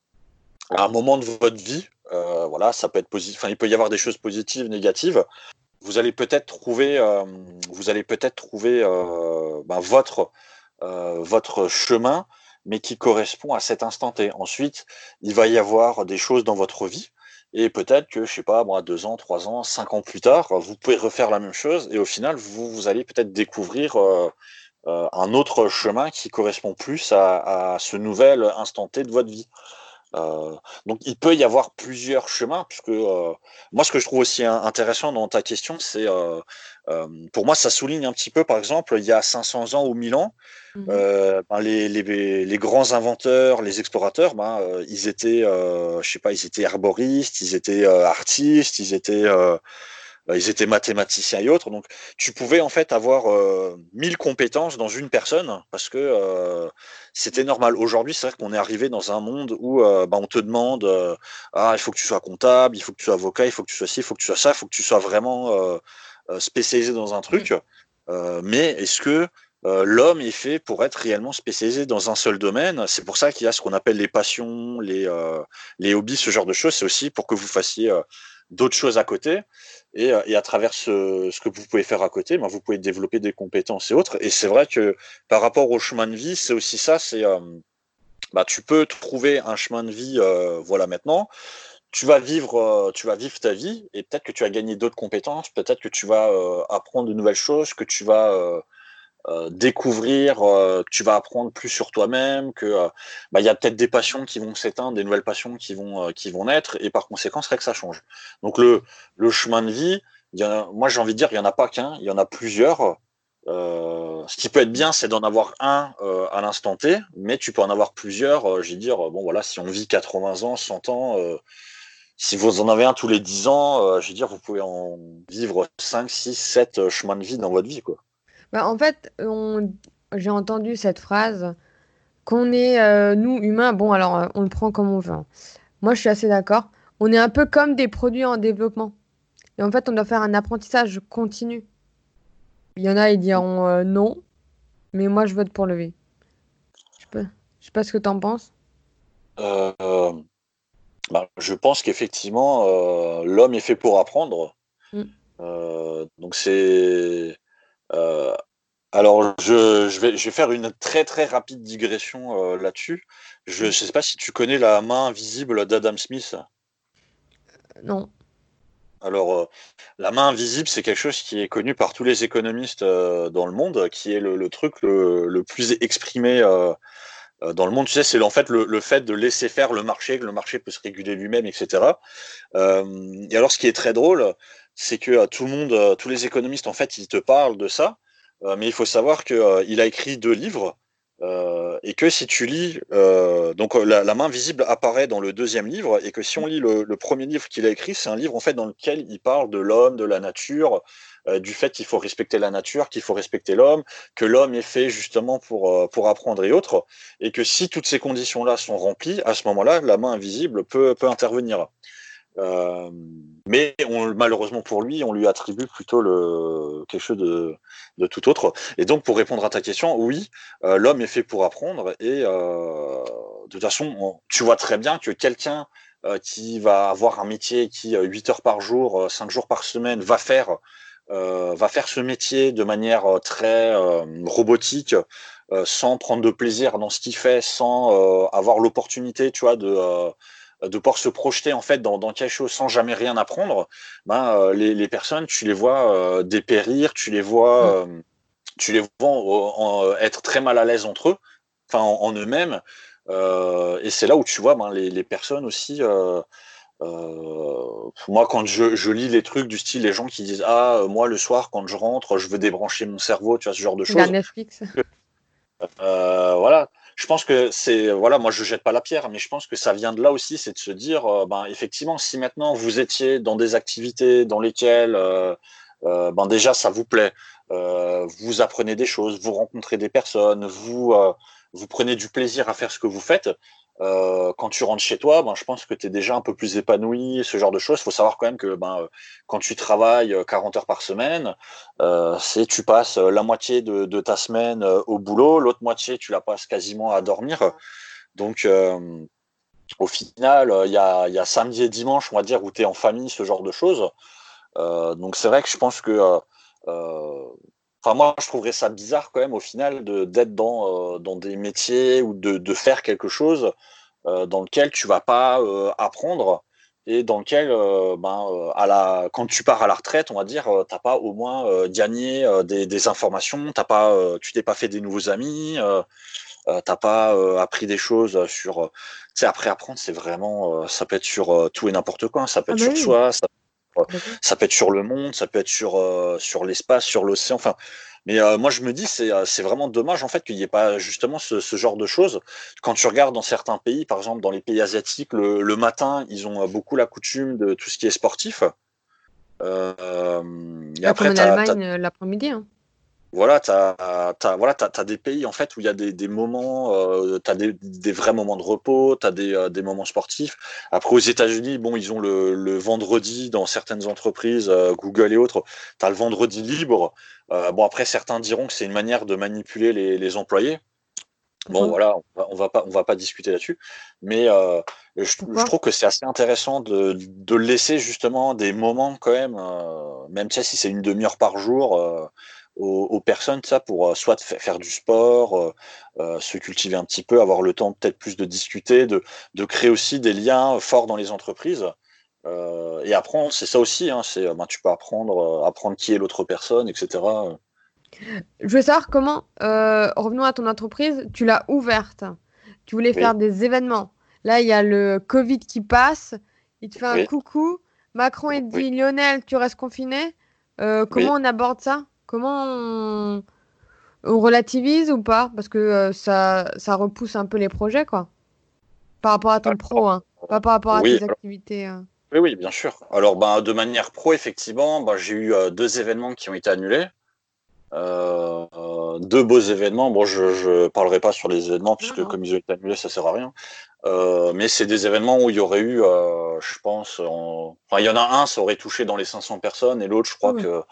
à un moment de votre vie. Voilà, ça peut être positif. Enfin, il peut y avoir des choses positives, négatives. vous allez peut-être trouver, votre chemin, mais qui correspond à cet instant T. Ensuite, il va y avoir des choses dans votre vie, et peut-être que, je sais pas, moi, 2 ans, 3 ans, 5 ans plus tard, vous pouvez refaire la même chose, et au final, vous allez peut-être découvrir un autre chemin qui correspond plus à ce nouvel instant T de votre vie. Donc il peut y avoir plusieurs chemins, puisque moi ce que je trouve aussi intéressant dans ta question, c'est pour moi ça souligne un petit peu, par exemple, il y a 500 ans ou 1000 ans, Mhm. les grands inventeurs, les explorateurs, ils étaient, je sais pas, ils étaient herboristes, ils étaient artistes, ils étaient mathématiciens et autres. Donc, tu pouvais en fait avoir 1000 compétences dans une personne parce que c'était normal. Aujourd'hui, c'est vrai qu'on est arrivé dans un monde où on te demande il faut que tu sois comptable, il faut que tu sois avocat, il faut que tu sois ci, il faut que tu sois ça, il faut que tu sois vraiment spécialisé dans un Mhm. truc. Mais est-ce que l'homme est fait pour être réellement spécialisé dans un seul domaine? C'est pour ça qu'il y a ce qu'on appelle les passions, les hobbies, ce genre de choses. C'est aussi pour que vous fassiez d'autres choses à côté. Et à travers ce que vous pouvez faire à côté, vous pouvez développer des compétences et autres. Et c'est vrai que par rapport au chemin de vie, c'est aussi ça. Tu peux trouver un chemin de vie, voilà maintenant. Tu vas vivre ta vie et peut-être que tu vas gagner d'autres compétences, peut-être que tu vas apprendre de nouvelles choses, que tu vas découvrir, que tu vas apprendre plus sur toi-même, que il y a peut-être des passions qui vont s'éteindre, des nouvelles passions qui vont naître, et par conséquent, c'est vrai que ça change. Donc le chemin de vie, moi j'ai envie de dire, il n'y en a pas qu'un, il y en a plusieurs. Ce qui peut être bien, c'est d'en avoir un à l'instant T, mais tu peux en avoir plusieurs. Je veux dire, bon voilà, si on vit 80 ans, 100 ans, si vous en avez un tous les 10 ans, je veux dire, vous pouvez en vivre 5, 6, 7 chemins de vie dans votre vie, quoi. Bah, en fait, j'ai entendu cette phrase qu'on est, nous, humains, bon, alors, on le prend comme on veut, hein. Moi, je suis assez d'accord. On est un peu comme des produits en développement. Et en fait, on doit faire un apprentissage continu. Il y en a, ils diront non, mais moi, je vote pour le V. Je sais pas ce que t'en penses. Euh, je pense qu'effectivement, l'homme est fait pour apprendre. Mm. Donc c'est. euh, alors, je vais faire une très très rapide digression là-dessus. Je ne sais pas si tu connais la main invisible d'Adam Smith. Non. Alors, la main invisible, c'est quelque chose qui est connu par tous les économistes dans le monde, qui est le truc le plus exprimé dans le monde. Tu sais, c'est en fait le fait de laisser faire le marché, que le marché peut se réguler lui-même, etc. Et alors, ce qui est très drôle, c'est que tout le monde, tous les économistes, en fait, ils te parlent de ça, mais il faut savoir que il a écrit 2 livres, et que si tu lis, la main visible apparaît dans le deuxième livre, et que si on lit le premier livre qu'il a écrit, c'est un livre en fait dans lequel il parle de l'homme, de la nature, du fait qu'il faut respecter la nature, qu'il faut respecter l'homme, que l'homme est fait justement pour apprendre et autres, et que si toutes ces conditions-là sont remplies, à ce moment-là, la main invisible peut intervenir. Euh, mais malheureusement pour lui, on lui attribue plutôt quelque chose de tout autre. Et donc, pour répondre à ta question, oui, l'homme est fait pour apprendre. Et de toute façon, tu vois très bien que quelqu'un qui va avoir un métier qui, 8 heures par jour, 5 jours par semaine, va faire ce métier de manière très robotique, sans prendre de plaisir dans ce qu'il fait, sans avoir l'opportunité, tu vois, de pouvoir se projeter en fait dans quelque chose sans jamais rien apprendre. Les personnes, tu les vois dépérir, Mm. tu les vois être très mal à l'aise entre eux, enfin en eux-mêmes. Et c'est là où tu vois les personnes aussi. Moi, quand je lis les trucs du style, les gens qui disent moi le soir quand je rentre, je veux débrancher mon cerveau, tu vois, ce genre de Regarde choses. Netflix. Voilà. Je pense que c'est, voilà, moi je jette pas la pierre, mais je pense que ça vient de là aussi, c'est de se dire, effectivement, si maintenant vous étiez dans des activités dans lesquelles, déjà ça vous plaît, vous apprenez des choses, vous rencontrez des personnes, vous prenez du plaisir à faire ce que vous faites. Quand tu rentres chez toi, je pense que tu es déjà un peu plus épanoui, ce genre de choses. Il faut savoir quand même que quand tu travailles 40 heures par semaine, tu passes la moitié de ta semaine au boulot, l'autre moitié tu la passes quasiment à dormir. Donc au final, il y a samedi et dimanche, on va dire, où tu es en famille, ce genre de choses. Donc c'est vrai que je pense que moi je trouverais ça bizarre quand même au final d'être dans des métiers ou de faire quelque chose dans lequel tu vas pas apprendre et dans lequel quand tu pars à la retraite, on va dire, t'as pas au moins gagné des informations, tu t'es pas fait des nouveaux amis, t'as pas appris des choses sur. Tu sais, après apprendre, c'est vraiment, ça peut être sur tout et n'importe quoi, hein. Ça peut Ah être bah sur oui, soi, complètement. ça peut être sur le monde, ça peut être sur l'espace, sur l'océan. Enfin, mais moi je me dis c'est vraiment dommage en fait qu'il n'y ait pas justement ce genre de choses. Quand tu regardes dans certains pays, par exemple dans les pays asiatiques, le matin ils ont beaucoup la coutume de tout ce qui est sportif. Et Bah, comme après en t'as Allemagne l'après-midi, hein. voilà, t'as des pays en fait où il y a des moments, t'as des vrais moments de repos, t'as des moments sportifs. Après aux États-Unis, bon, ils ont le vendredi dans certaines entreprises, Google et autres, t'as le vendredi libre. Bon après certains diront que c'est une manière de manipuler les employés. Bon Pourquoi? voilà, on va pas discuter là-dessus, mais je Pourquoi? trouve que c'est assez intéressant de laisser justement des moments quand même, même tu sais, si c'est une demi-heure par jour, aux personnes, ça pour soit faire du sport, se cultiver un petit peu, avoir le temps peut-être plus de discuter, de créer aussi des liens forts dans les entreprises. Et apprendre, c'est ça aussi, hein, tu peux apprendre qui est l'autre personne, etc. Je veux savoir comment, revenons à ton entreprise, tu l'as ouverte. Tu voulais faire Oui, des événements. Là, il y a le Covid qui passe. Il te fait un oui, coucou. Macron, il te oui, dit, Lionel, tu restes confiné. Comment oui. on aborde ça? Comment on relativise ou pas? Parce que ça repousse un peu les projets, quoi. Par rapport à ton Alors, pro, hein. Pas par rapport à oui, tes activités. oui, oui, bien sûr. Alors, ben, de manière pro, effectivement, ben, j'ai eu deux événements qui ont été annulés. Deux beaux événements. Bon, je parlerai pas sur les événements Non, puisque non. comme ils ont été annulés, ça sert à rien. Mais c'est des événements où il y aurait eu, je pense, enfin, il y en a un, ça aurait touché dans les 500 personnes et l'autre, je Ah crois ouais. que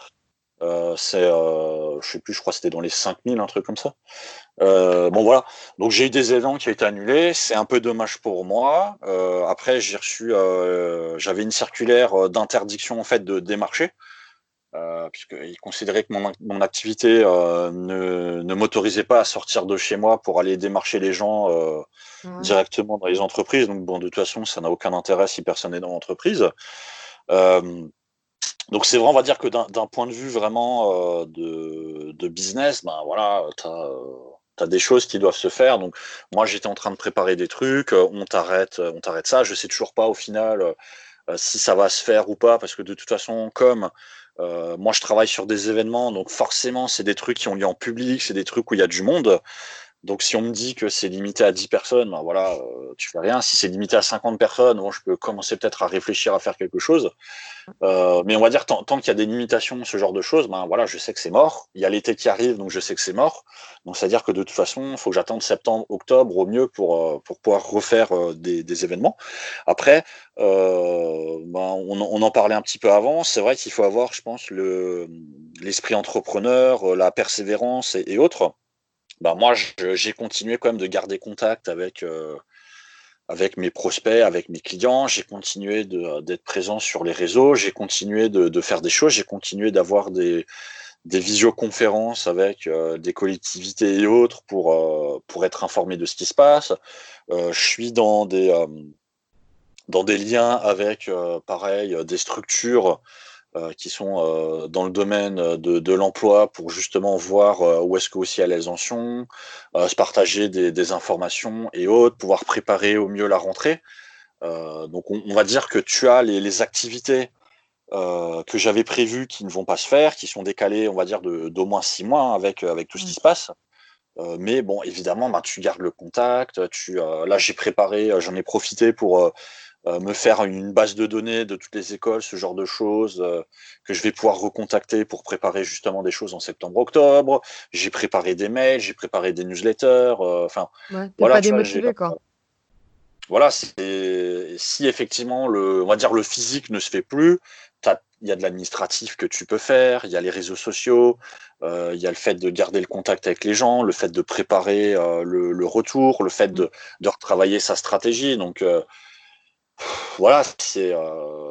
je sais plus, je crois que c'était dans les 5000, un truc comme ça. Bon voilà, donc j'ai eu des événements qui ont été annulés, c'est un peu dommage pour moi. Après j'avais une circulaire d'interdiction en fait de démarcher, puisqu'ils considéraient que mon activité ne m'autorisait pas à sortir de chez moi pour aller démarcher les gens Ouais. directement dans les entreprises. Donc bon, de toute façon, ça n'a aucun intérêt si personne n'est dans l'entreprise. Euh, donc c'est vrai, on va dire que d'un point de vue vraiment de business, ben voilà, t'as des choses qui doivent se faire. Donc moi j'étais en train de préparer des trucs, on t'arrête ça. Je sais toujours pas au final si ça va se faire ou pas, parce que de toute façon, comme moi je travaille sur des événements, donc forcément c'est des trucs qui ont lieu en public, c'est des trucs où il y a du monde. Donc si on me dit que c'est limité à 10 personnes, ben voilà, tu fais rien. Si c'est limité à 50 personnes, bon, je peux commencer peut-être à réfléchir à faire quelque chose. Mais on va dire, tant qu'il y a des limitations, ce genre de choses, ben voilà, je sais que c'est mort. Il y a l'été qui arrive, donc je sais que c'est mort. Donc c'est-à-dire que de toute façon, il faut que j'attende septembre, octobre au mieux pour pouvoir refaire des événements. Après, ben, on en parlait un petit peu avant. C'est vrai qu'il faut avoir, je pense, l'esprit entrepreneur, la persévérance et autres. Ben moi, j'ai continué quand même de garder contact avec mes prospects, avec mes clients. J'ai continué d'être présent sur les réseaux. J'ai continué de faire des choses. J'ai continué d'avoir des visioconférences avec des collectivités et autres pour être informé de ce qui se passe. Je suis dans des liens avec, pareil, des structures qui sont dans le domaine de l'emploi pour justement voir où est-ce que aussi elles en sont, se partager des informations et autres, pouvoir préparer au mieux la rentrée. Donc on va dire que tu as les activités que j'avais prévues qui ne vont pas se faire, qui sont décalées, on va dire, d'au moins 6 mois hein, avec tout ce Ouais. qui se passe. Mais bon, évidemment, bah, tu gardes le contact. Là, j'ai préparé, j'en ai profité pour me faire une base de données de toutes les écoles, ce genre de choses, que je vais pouvoir recontacter pour préparer justement des choses en septembre-octobre. J'ai préparé des mails, j'ai préparé des newsletters. Enfin, Ouais. T'es voilà, pas tu vois, démotivé, quoi. voilà, si effectivement on va dire le physique ne se fait plus, il y a de l'administratif que tu peux faire, il y a les réseaux sociaux, il y a le fait de garder le contact avec les gens, le fait de préparer le retour, le fait de retravailler sa stratégie. Donc voilà,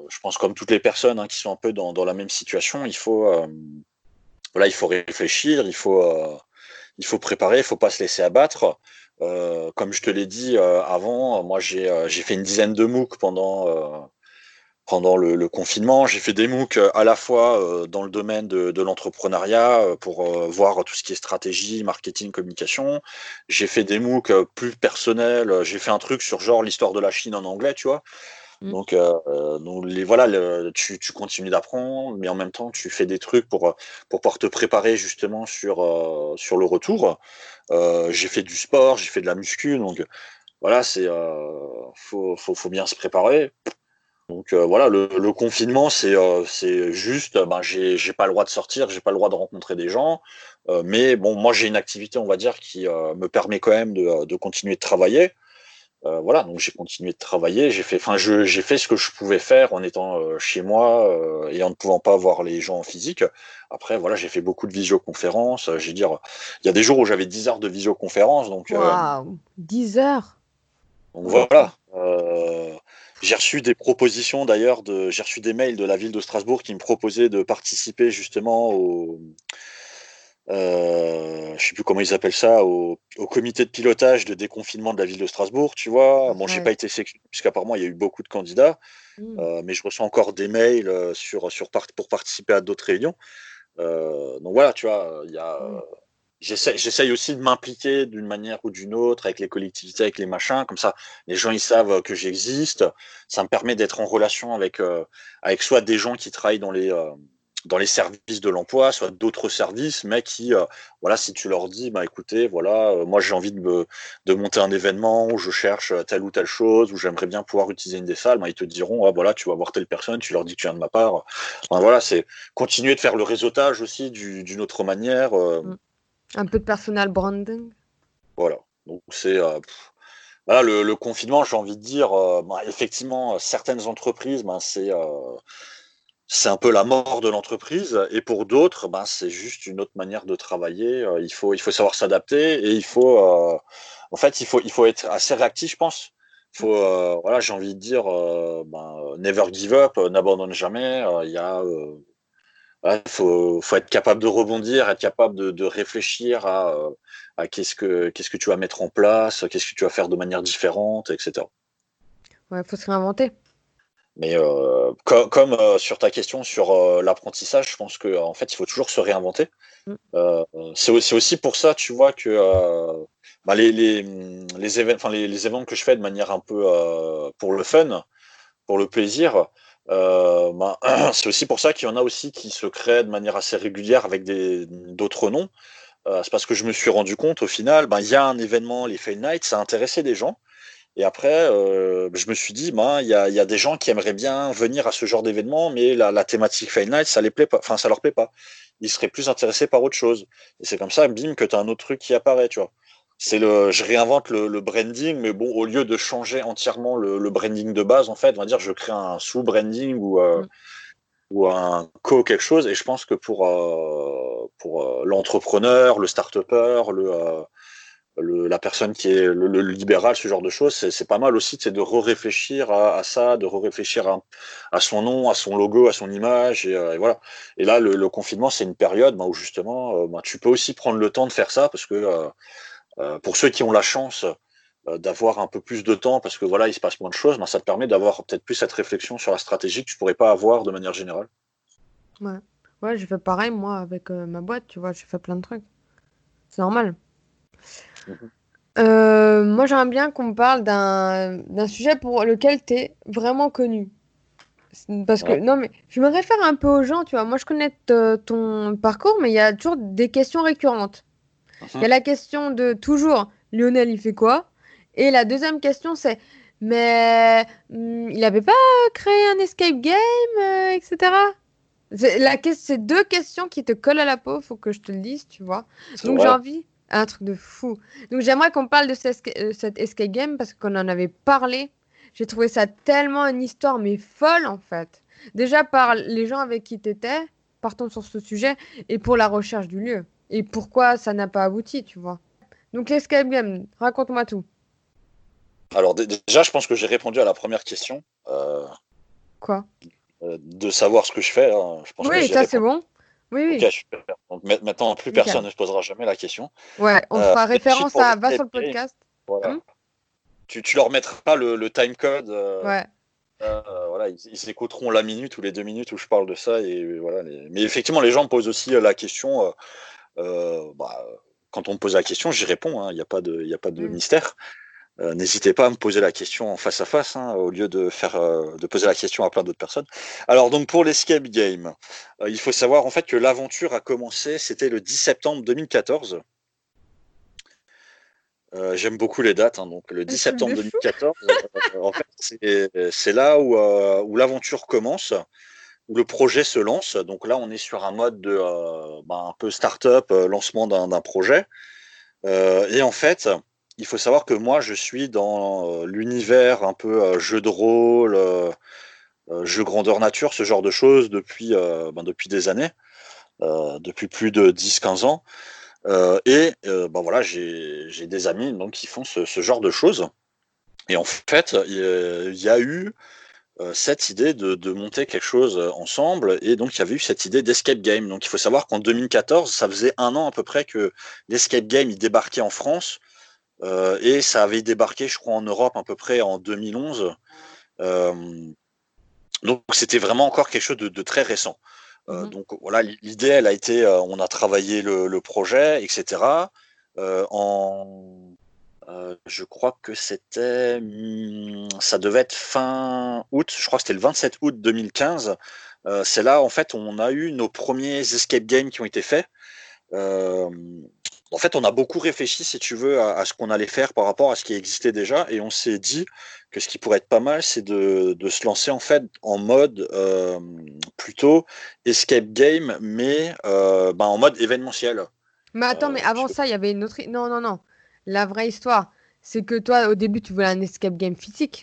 je pense comme toutes les personnes qui sont un peu dans la même situation, il faut réfléchir, il faut préparer, il faut pas se laisser abattre. Comme je te l'ai dit avant, moi j'ai fait une dizaine de MOOC pendant le confinement. J'ai fait des MOOC à la fois dans le domaine de l'entrepreneuriat pour voir tout ce qui est stratégie, marketing, communication. J'ai fait des MOOC plus personnels. J'ai fait un truc sur genre l'histoire de la Chine en anglais, tu vois. Donc, voilà, tu continues d'apprendre, mais en même temps, tu fais des trucs pour pouvoir te préparer justement sur le retour. J'ai fait du sport, j'ai fait de la muscu, donc voilà, faut bien se préparer. Donc voilà, le confinement, c'est juste, j'ai pas le droit de sortir, j'ai pas le droit de rencontrer des gens, mais bon, moi j'ai une activité, on va dire, qui me permet quand même de continuer de travailler. Voilà, donc j'ai continué de travailler, j'ai fait ce que je pouvais faire en étant chez moi et en ne pouvant pas voir les gens en physique. Après, voilà, j'ai fait beaucoup de visioconférences. Je veux dire, il y a des jours où j'avais 10 heures de visioconférence, Waouh, 10 heures. donc voilà. J'ai reçu des propositions d'ailleurs, j'ai reçu des mails de la ville de Strasbourg qui me proposaient de participer justement je sais plus comment ils appellent ça, au comité de pilotage de déconfinement de la ville de Strasbourg, tu vois. Bon, j'ai Ouais. pas été sélectionné puisqu'apparemment il y a eu beaucoup de candidats, Mm. mais je reçois encore des mails pour participer à d'autres réunions. Donc voilà, tu vois, Mm. j'essaye aussi de m'impliquer d'une manière ou d'une autre avec les collectivités, avec les machins, comme ça les gens ils savent que j'existe. Ça me permet d'être en relation avec soit des gens qui travaillent dans les services de l'emploi, soit d'autres services, mais qui, voilà, si tu leur dis, bah écoutez, voilà, moi j'ai envie de monter un événement où je cherche telle ou telle chose, où j'aimerais bien pouvoir utiliser une des salles, bah, ils te diront, ah, voilà, tu vas voir telle personne, tu leur dis que tu viens de ma part. Enfin, voilà, c'est continuer de faire le réseautage aussi d'une autre manière. Mm. Un peu de personal branding. Voilà. Donc voilà, le confinement, j'ai envie de dire, effectivement, certaines entreprises, c'est un peu la mort de l'entreprise, et pour d'autres, c'est juste une autre manière de travailler. Il faut savoir s'adapter, et en fait, il faut être assez réactif, je pense. Voilà, j'ai envie de dire, never give up, n'abandonne jamais. Faut être capable de rebondir, être capable de réfléchir à qu'est-ce que tu vas mettre en place, qu'est-ce que tu vas faire de manière différente, etc. Ouais, faut se réinventer. Mais comme sur ta question sur l'apprentissage, je pense que en fait, il faut toujours se réinventer. Mm. C'est aussi pour ça, tu vois, que les événements que je fais de manière un peu pour le fun, pour le plaisir, c'est aussi pour ça qu'il y en a aussi qui se créent de manière assez régulière avec d'autres noms. C'est parce que je me suis rendu compte au final, il y a un événement, les Fail Nights, ça a intéressé des gens. Et après, je me suis dit, il y a des gens qui aimeraient bien venir à ce genre d'événement, mais la thématique Fail Night, ça les plaît pas, enfin, ça leur plaît pas. Ils seraient plus intéressés par autre chose. Et c'est comme ça, bim, que tu as un autre truc qui apparaît, tu vois. Je réinvente le branding, mais bon, au lieu de changer entièrement le branding de base, en fait, on va dire, je crée un sous-branding Mm. ou un quelque chose. Et je pense que pour l'entrepreneur, le start-upper, la personne qui est le libéral, ce genre de choses, c'est pas mal aussi, c'est de réfléchir à ça, de réfléchir à son nom, à son logo, à son image, et voilà. Et là, le confinement, c'est une période où justement, tu peux aussi prendre le temps de faire ça, parce que pour ceux qui ont la chance d'avoir un peu plus de temps, parce que voilà, il se passe moins de choses, ça te permet d'avoir peut-être plus cette réflexion sur la stratégie que tu pourrais pas avoir de manière générale. Ouais. Ouais, j'ai fait pareil, moi, avec ma boîte, tu vois, j'ai fait plein de trucs. C'est normal. Mhm. Moi, j'aimerais bien qu'on me parle d'un sujet pour lequel tu es vraiment connu. Parce que, Ouais. non, mais je me réfère un peu aux gens, tu vois. Moi, je connais ton parcours, mais il y a toujours des questions récurrentes. Il y Mhm. a la question de toujours, Lionel, il fait quoi? Et la deuxième question, c'est, mais il n'avait pas créé un escape game, etc. C'est deux questions qui te collent à la peau, faut que je te le dise, tu vois. C'est Donc j'ai vrai. envie, un truc de fou. Donc j'aimerais qu'on parle de cet escape game parce qu'on en avait parlé. J'ai trouvé ça tellement une histoire, mais folle en fait. Déjà par les gens avec qui t'étais, partons sur ce sujet, et pour la recherche du lieu. Et pourquoi ça n'a pas abouti, tu vois. Donc l'escape game, raconte-moi tout. Alors déjà, je pense que j'ai répondu à la première question. Quoi? de savoir ce que je fais. Hein. Je pense que Oui, j'y ça c'est réponds. bon. Oui, Ok, oui, super. Donc maintenant, plus personne nickel. ne se posera jamais la question. Ouais, on fera Et ensuite, référence pour à va l'escape sur le game, podcast. voilà. Hmm. Tu leur mettras le time code. Ouais. Voilà, ils écouteront la minute ou les 2 minutes où je parle de ça. Et voilà, mais effectivement, les gens me posent aussi la question. Bah, quand on me pose la question, j'y réponds. Hein. Il y a pas de Hmm. mystère. N'hésitez pas à me poser la question en face à face, hein, au lieu de poser la question à plein d'autres personnes. Alors donc pour l'escape game, il faut savoir en fait que l'aventure a commencé, c'était le 10 septembre 2014. J'aime beaucoup les dates, hein, donc le 10 Un truc de septembre fou. 2014, en fait c'est là où l'aventure commence, où le projet se lance. Donc là on est sur un mode de un peu start-up, lancement d'un projet. Et en fait, il faut savoir que moi, je suis dans l'univers un peu jeu de rôle, jeu grandeur nature, ce genre de choses depuis des années, depuis plus de 10 15 ans. Voilà, j'ai des amis donc, qui font ce genre de choses. Et en fait, il y a eu cette idée de monter quelque chose ensemble. Et donc, il y avait eu cette idée d'escape game. Donc, il faut savoir qu'en 2014, ça faisait 1 an à peu près que l'escape game il débarquait en France. Et ça avait débarqué, je crois, en Europe à peu près en 2011. Euh, donc c'était vraiment encore quelque chose de très récent. Mhm. Donc voilà, l'idée, elle a été, on a travaillé le projet, etc. Je crois que ça devait être fin août, je crois que c'était le 27 août 2015. C'est là, en fait, on a eu nos premiers escape games qui ont été faits. Euh, En fait, on a beaucoup réfléchi, si tu veux, à ce qu'on allait faire par rapport à ce qui existait déjà, et on s'est dit que ce qui pourrait être pas mal, c'est de se lancer en fait en mode plutôt escape game, mais en mode événementiel. Mais attends, mais Parce avant que- ça, il y avait une autre. Non, non, non. La vraie histoire, c'est que toi, au début, tu voulais un escape game physique.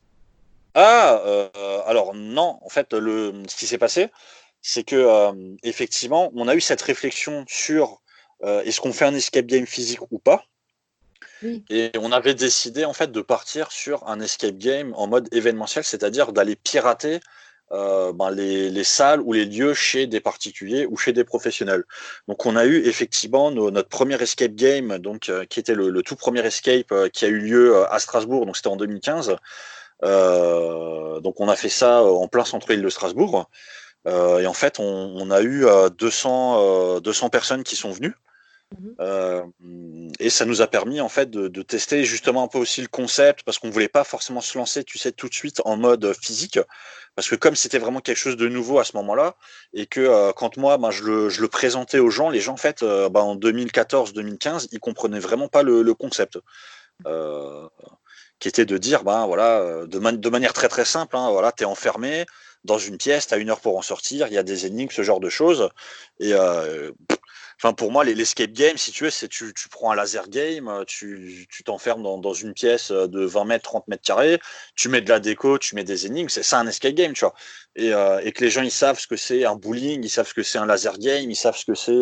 alors non, en fait, ce qui s'est passé, c'est que effectivement, on a eu cette réflexion sur est-ce qu'on fait un escape game physique ou pas. Oui. Et on avait décidé en fait de partir sur un escape game en mode événementiel, c'est-à-dire d'aller pirater les salles ou les lieux chez des particuliers ou chez des professionnels. Donc on a eu effectivement notre premier escape game, donc qui était le tout premier escape qui a eu lieu à Strasbourg, donc c'était en 2015. Donc on a fait ça en plein centre-ville de Strasbourg. Et en fait on a eu 200 personnes qui sont venues. Mhm. Euh, et ça nous a permis en fait de tester justement un peu aussi le concept parce qu'on voulait pas forcément se lancer, tu sais, tout de suite en mode physique parce que comme c'était vraiment quelque chose de nouveau à ce moment-là et que quand moi je le présentais aux gens, les gens en fait en 2014-2015 ils comprenaient vraiment pas le concept euh, qui était de dire voilà de manière très très simple voilà t'es enfermé dans une pièce, t'as 1 heure pour en sortir, il y a des énigmes, ce genre de choses et enfin, pour moi, l'escape game, si tu veux, c'est tu prends un laser game, tu t'enfermes dans une pièce de 20 mètres, 30 mètres carrés, tu mets de la déco, tu mets des énigmes, c'est ça un escape game, tu vois. Et que les gens, ils savent ce que c'est un bowling, ils savent ce que c'est un laser game, ils savent ce que c'est,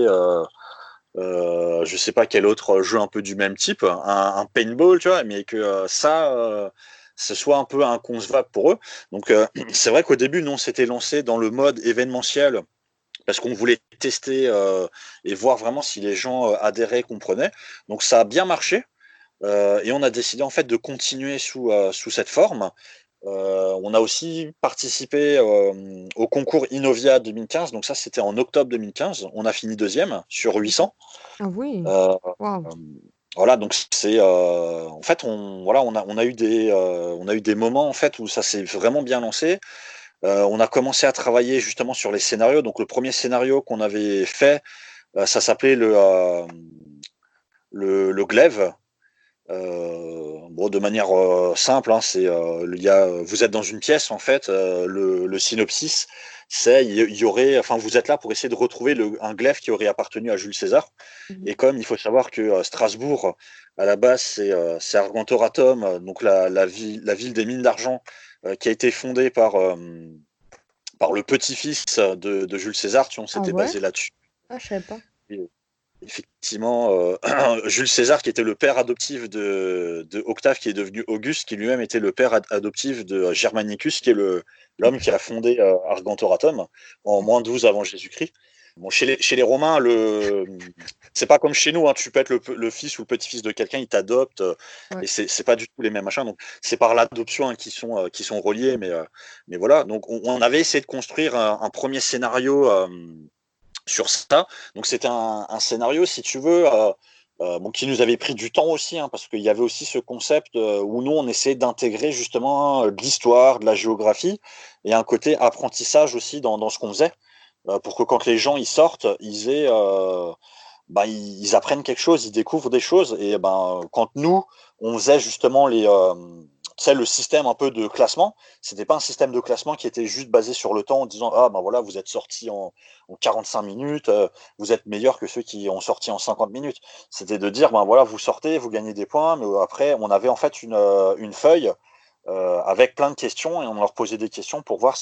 je sais pas quel autre jeu un peu du même type, un paintball, tu vois, mais que ce soit un peu inconcevable pour eux. Donc, c'est vrai qu'au début, nous, on s'était lancé dans le mode événementiel parce qu'on voulait tester et voir vraiment si les gens adhéraient, comprenaient. Donc ça a bien marché et on a décidé en fait de continuer sous cette forme. On a aussi participé au concours Innovia 2015, donc ça c'était en octobre 2015. On a fini deuxième sur Mhm. 800. Ah oui. Euh, Waouh. voilà, donc c'est en fait on a eu des moments en fait où ça s'est vraiment bien lancé. On a commencé à travailler justement sur les scénarios. Donc le premier scénario qu'on avait fait, ça s'appelait le glaive. Bon, de manière simple, hein, vous êtes dans une pièce en fait. Le synopsis, c'est il y aurait, enfin, vous êtes là pour essayer de retrouver un glaive qui aurait appartenu à Jules César. Mhm. Et comme il faut savoir que Strasbourg, à la base, c'est Argentoratum, donc la ville des mines d'argent, qui a été fondée par le petit-fils de Jules César. Tu vois, on Ah s'était ouais? basé là-dessus. Ah, je savais pas. Effectivement, Jules César, qui était le père adoptif de Octave, qui est devenu Auguste, qui lui-même était le père adoptif de Germanicus, qui est l'homme qui a fondé Argentoratum en moins 12 avant Jésus-Christ. Bon, chez les Romains, c'est pas comme chez nous, hein, tu peux être le fils ou le petit-fils de quelqu'un, il t'adopte, et c'est pas du tout les mêmes machins. Donc c'est par l'adoption, hein, qui sont reliés, mais voilà. Donc on avait essayé de construire un premier scénario sur ça. Donc c'était un scénario, si tu veux, bon, qui nous avait pris du temps aussi, hein, parce qu'il y avait aussi ce concept où nous, on essayait d'intégrer justement de l'histoire, de la géographie, et un côté apprentissage aussi dans ce qu'on faisait, pour que quand les gens ils sortent, ils apprennent quelque chose, ils découvrent des choses. Et ben, quand nous, on faisait justement le système un peu de classement, c'était pas un système de classement qui était juste basé sur le temps en disant ah ben voilà, vous êtes sorti en 45 minutes, vous êtes meilleur que ceux qui ont sorti en 50 minutes. C'était de dire ben voilà, vous sortez, vous gagnez des points, mais après on avait en fait une feuille avec plein de questions et on leur posait des questions pour voir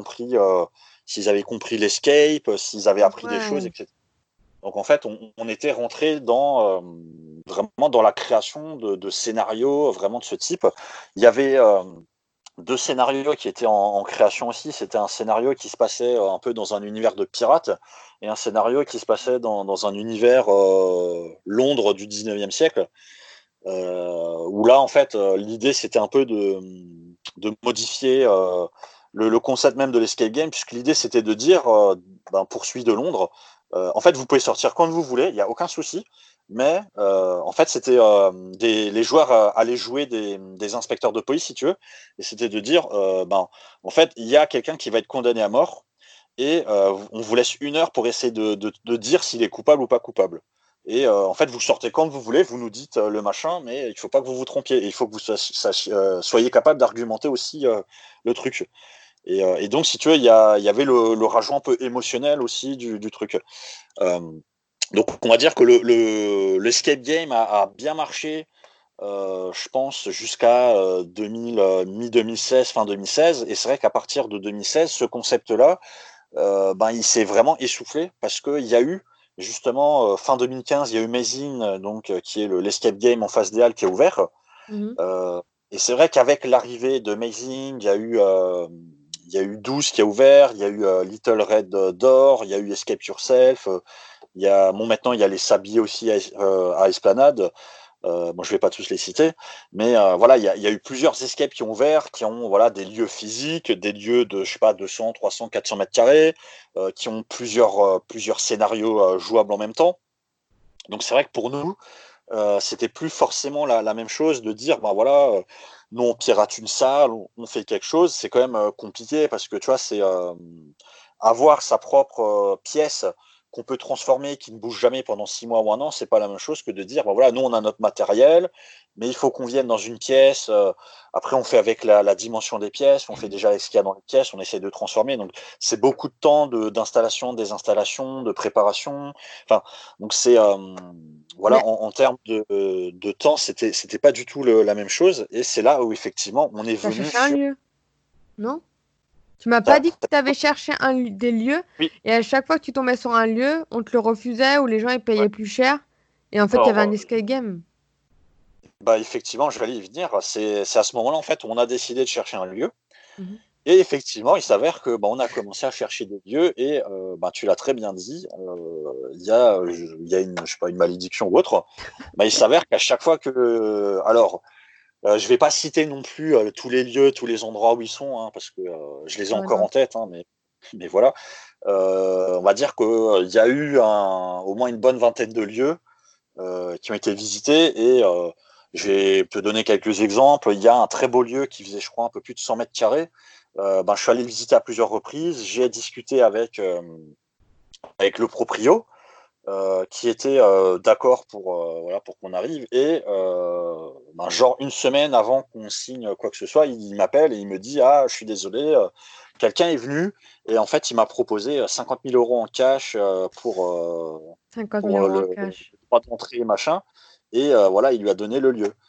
s'ils avaient compris l'escape, s'ils avaient appris des choses, etc. Donc en fait, on était rentré vraiment dans la création de scénarios vraiment de ce type. Il y avait deux scénarios qui étaient en création aussi. C'était un scénario qui se passait un peu dans un univers de pirates et un scénario qui se passait dans un univers Londres du 19e siècle. Où là, en fait, l'idée, c'était un peu de modifier le concept même de l'escape game, puisque l'idée, c'était de dire, poursuit de Londres, en fait, vous pouvez sortir quand vous voulez, il n'y a aucun souci, mais en fait, c'était les joueurs allaient jouer des inspecteurs de police, si tu veux, et c'était de dire, en fait, il y a quelqu'un qui va être condamné à mort, et on vous laisse 1 heure pour essayer de dire s'il est coupable ou pas coupable. Et en fait, vous sortez quand vous voulez, vous nous dites le machin, mais il ne faut pas que vous vous trompiez. Et il faut que vous soyez capable d'argumenter aussi le truc. Et donc, si tu veux, il y avait le rajout un peu émotionnel aussi du truc. Euh, donc, on va dire que l'escape game a bien marché, je pense, jusqu'à mi-2016, fin 2016. Et c'est vrai qu'à partir de 2016, ce concept-là, il s'est vraiment essoufflé parce qu'il y a eu, justement, fin 2015, il y a eu Mazing, donc, qui est l'escape game en face des Halles qui est ouvert. Mhm. Et c'est vrai qu'avec l'arrivée de Mazing, il y a eu 12 qui a ouvert, il y a eu Little Red Door, il y a eu Escape Yourself, maintenant il y a les Sabliers aussi à Esplanade. Bon, je vais pas tous les citer, mais voilà, il y a eu plusieurs escapes qui ont ouvert, qui ont voilà des lieux physiques, des lieux de je sais pas 200, 300, 400 mètres carrés, qui ont plusieurs scénarios jouables en même temps. Donc c'est vrai que pour nous, c'était plus forcément la même chose de dire ben voilà, nous on pirate une salle, on fait quelque chose. C'est quand même compliqué parce que tu vois, c'est avoir sa propre pièce qu'on peut transformer, qui ne bouge jamais pendant 6 mois ou 1 an, c'est pas la même chose que de dire ben voilà, nous on a notre matériel, mais il faut qu'on vienne dans une pièce. Après on fait avec la dimension des pièces, on fait déjà avec ce qu'il y a dans les pièces, on essaie de transformer. Donc c'est beaucoup de temps d'installation, désinstallation, de préparation. Enfin, donc c'est voilà, Mais en termes de temps, c'était pas du tout la même chose. Et c'est là où effectivement on est t'as venu cherché un sur. lieu, non? Tu m'as pas t'as- dit que tu avais cherché des lieux Oui, et à chaque fois que tu tombais sur un lieu, on te le refusait ou les gens ils ouais. payaient plus cher et en fait il y avait Alors, un escape game. effectivement, je vais y venir. C'est à ce moment-là en fait où on a décidé de chercher un lieu. Mhm. Et effectivement, il s'avère que on a commencé à chercher des lieux et tu l'as très bien dit, il y a je sais pas, une malédiction ou autre. Il s'avère qu'à chaque fois que, alors, je vais pas citer non plus tous les lieux, tous les endroits où ils sont, hein, parce que je les ai Ouais, encore non. en tête, hein, mais voilà. On va dire qu'il y a eu au moins une bonne vingtaine de lieux qui ont été visités et je vais te donner quelques exemples. Il y a un très beau lieu qui faisait, je crois, un peu plus de 100 mètres carrés. Je suis allé le visiter à plusieurs reprises. J'ai discuté avec le proprio qui était d'accord voilà, pour qu'on arrive. Et genre 1 semaine avant qu'on signe quoi que ce soit, il m'appelle et il me dit ah, je suis désolé, quelqu'un est venu et en fait, il m'a proposé 50 000 euros en cash 50 000 pour euros en le cash. droit d'entrée machin. Et voilà, il lui a donné le lieu.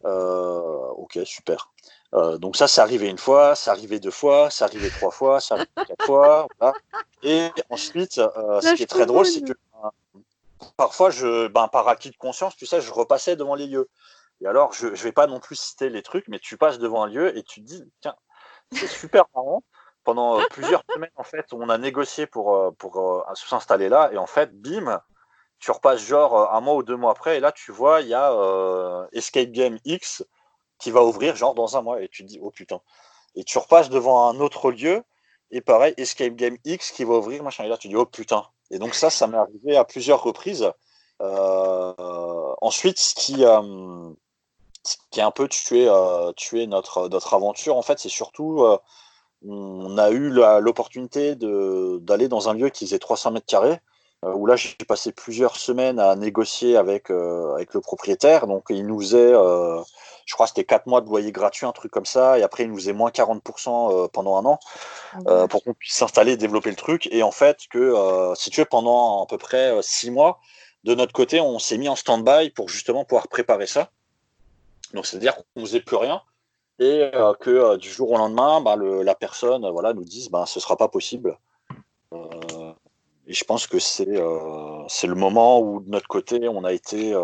Ok, super. Donc ça, c'est arrivé une fois, c'est arrivé 2 fois, c'est arrivé 3 fois, c'est arrivé 4 fois. Voilà. Et ensuite, ce Là qui je est très drôle, c'est que couronne. parfois, par acquis de conscience, tu sais, je repassais devant les lieux. Et alors, je vais pas non plus citer les trucs, mais tu passes devant un lieu et tu te dis, tiens, c'est super marrant. Pendant plusieurs semaines, en fait, on a négocié pour s'installer là. Et en fait, bim, tu repasses genre un mois ou 2 mois après. Et là, tu vois, il y a Escape Game X qui va ouvrir genre dans un mois. Et tu te dis, oh putain. Et tu repasses devant un autre lieu. Et pareil, Escape Game X qui va ouvrir, machin. Et là, tu dis, oh putain. Et donc ça m'est arrivé à plusieurs reprises. Ensuite, ce qui a un peu tué notre aventure, en fait, c'est surtout on a eu l'opportunité d'aller dans un lieu qui faisait 300 mètres carrés, où là j'ai passé plusieurs semaines à négocier avec le propriétaire. Donc il nous faisait, je crois que c'était 4 mois de loyer gratuit, un truc comme ça, et après il nous faisait moins 40% pendant un an, pour qu'on puisse s'installer et développer le truc. Et en fait, si tu veux, pendant à peu près 6 mois, de notre côté, on s'est mis en stand-by pour justement pouvoir préparer ça. Donc c'est-à-dire qu'on ne faisait plus rien et que du jour au lendemain, la personne voilà, nous dise ce ne sera pas possible. Et je pense que c'est le moment où de notre côté, on a été.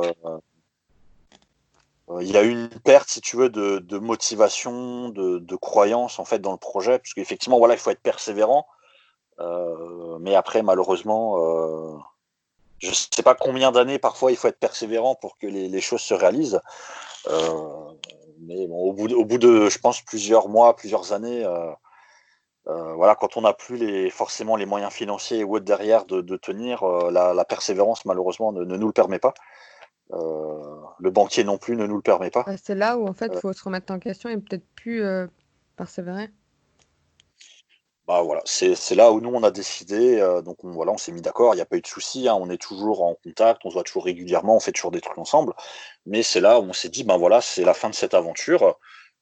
Il y a eu une perte, si tu veux, de motivation, de croyance en fait dans le projet, parce qu'effectivement, voilà, il faut être persévérant. Mais après, malheureusement, je ne sais pas combien d'années parfois il faut être persévérant pour que les choses se réalisent. Mais bon, au bout de, je pense, plusieurs mois, plusieurs années, voilà, quand on n'a plus forcément les moyens financiers ou autres derrière de tenir, la persévérance, malheureusement, ne nous le permet pas. Le banquier non plus ne nous le permet pas. C'est là où en fait, il faut se remettre en question et peut-être plus persévérer. Voilà, c'est là où nous on a décidé, donc voilà, on s'est mis d'accord, il n'y a pas eu de souci, hein, on est toujours en contact, on se voit toujours régulièrement, on fait toujours des trucs ensemble, mais c'est là où on s'est dit, voilà, c'est la fin de cette aventure.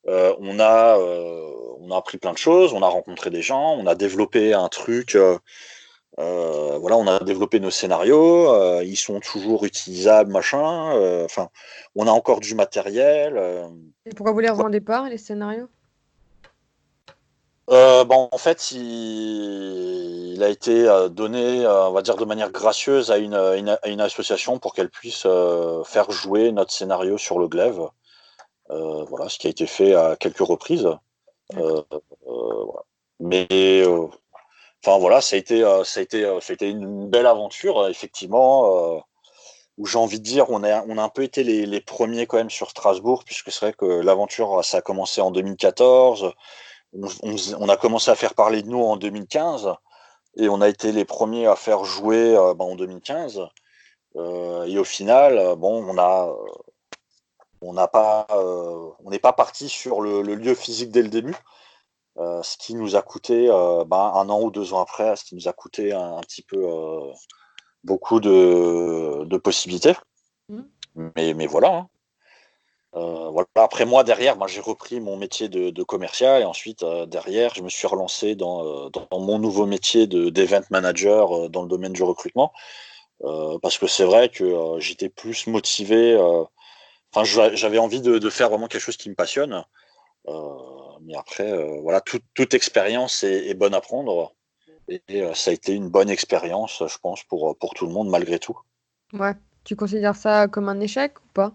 On a appris plein de choses, on a rencontré des gens, on a développé un truc, voilà, on a développé nos scénarios, ils sont toujours utilisables, machin, enfin, on a encore du matériel. Et pourquoi vous les Voilà. revendez pas, les scénarios? En fait, il a été donné, on va dire, de manière gracieuse à une association pour qu'elle puisse faire jouer notre scénario sur le glaive. Voilà, ce qui a été fait à quelques reprises. Euh, voilà. Mais enfin voilà, ça a été une belle aventure, effectivement, où j'ai envie de dire, on a un peu été les premiers quand même sur Strasbourg, puisque c'est vrai que l'aventure, ça a commencé en 2014. On a commencé à faire parler de nous en 2015 et on a été les premiers à faire jouer en 2015. Et au final, on n'est pas parti sur le lieu physique dès le début, ce qui nous a coûté 1 an ou 2 ans après, ce qui nous a coûté un petit peu beaucoup de possibilités. Mmh. Mais voilà, hein. Voilà. Après moi, derrière, j'ai repris mon métier de commercial et ensuite, derrière, je me suis relancé dans mon nouveau métier d'event manager dans le domaine du recrutement. Parce que c'est vrai que j'étais plus motivé. Enfin, j'avais envie de faire vraiment quelque chose qui me passionne. Euh, mais après, voilà, toute expérience est bonne à prendre. Et ça a été une bonne expérience, je pense, pour tout le monde, malgré tout. Ouais. Tu considères ça comme un échec ou pas?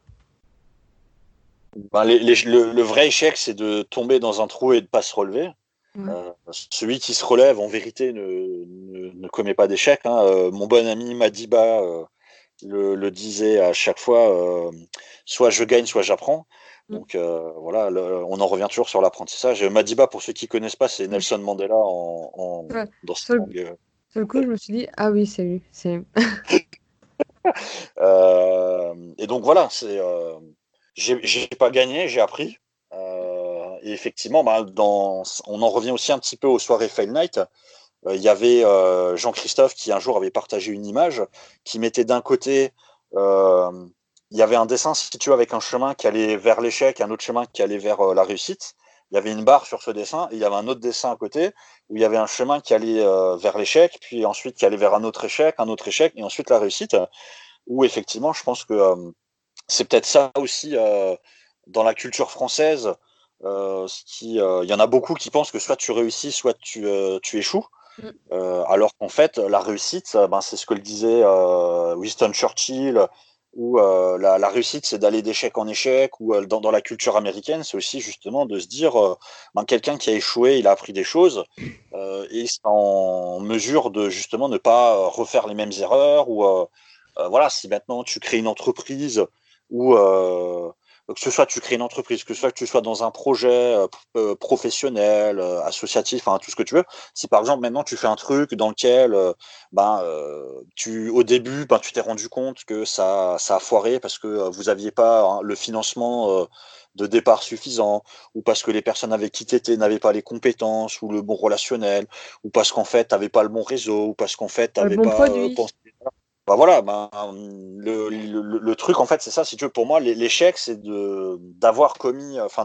Le vrai échec, c'est de tomber dans un trou et de ne pas se relever. Ouais. Celui qui se relève, en vérité, ne commet pas d'échec, hein. Mon bon ami Madiba le disait à chaque fois, soit je gagne, soit j'apprends. Mmh. Donc voilà, on en revient toujours sur l'apprentissage. Madiba, pour ceux qui connaissent pas, c'est Mmh. Nelson Mandela Ouais. dans sa Sur le, langue. sur le coup, je me suis dit, ah oui, c'est lui. Et donc voilà, j'ai pas gagné, j'ai appris. Et effectivement, on en revient aussi un petit peu aux soirées Fail Night. Il y avait Jean-Christophe qui un jour avait partagé une image qui mettait d'un côté, euh, il y avait un dessin, si tu veux, avec un chemin qui allait vers l'échec, un autre chemin qui allait vers la réussite. Il y avait une barre sur ce dessin, et il y avait un autre dessin à côté où il y avait un chemin qui allait vers l'échec, puis ensuite qui allait vers un autre échec, et ensuite la réussite. Où effectivement, je pense que c'est peut-être ça aussi dans la culture française. Il y en a beaucoup qui pensent que soit tu réussis, soit tu échoues. Alors qu'en fait, la réussite, ben, c'est ce que le disait Winston Churchill, où la réussite, c'est d'aller d'échec en échec, ou dans la culture américaine, c'est aussi justement de se dire, ben, quelqu'un qui a échoué, il a appris des choses, et il sera en mesure de justement ne pas refaire les mêmes erreurs, ou voilà, si maintenant tu crées une entreprise, ou que ce soit tu crées une entreprise, que ce soit que tu sois dans un projet professionnel, associatif, enfin tout ce que tu veux. Si par exemple maintenant tu fais un truc dans lequel au début tu t'es rendu compte que ça a foiré parce que vous aviez pas hein, le financement de départ suffisant, ou parce que les personnes avec qui tu étais n'avaient pas les compétences ou le bon relationnel, ou parce qu'en fait tu n'avais pas le bon réseau, ou parce qu'en fait tu Le n'avais bon pas produit. pensé. Bah voilà, le truc en fait c'est ça, si tu veux, pour moi l'échec c'est d'avoir commis, enfin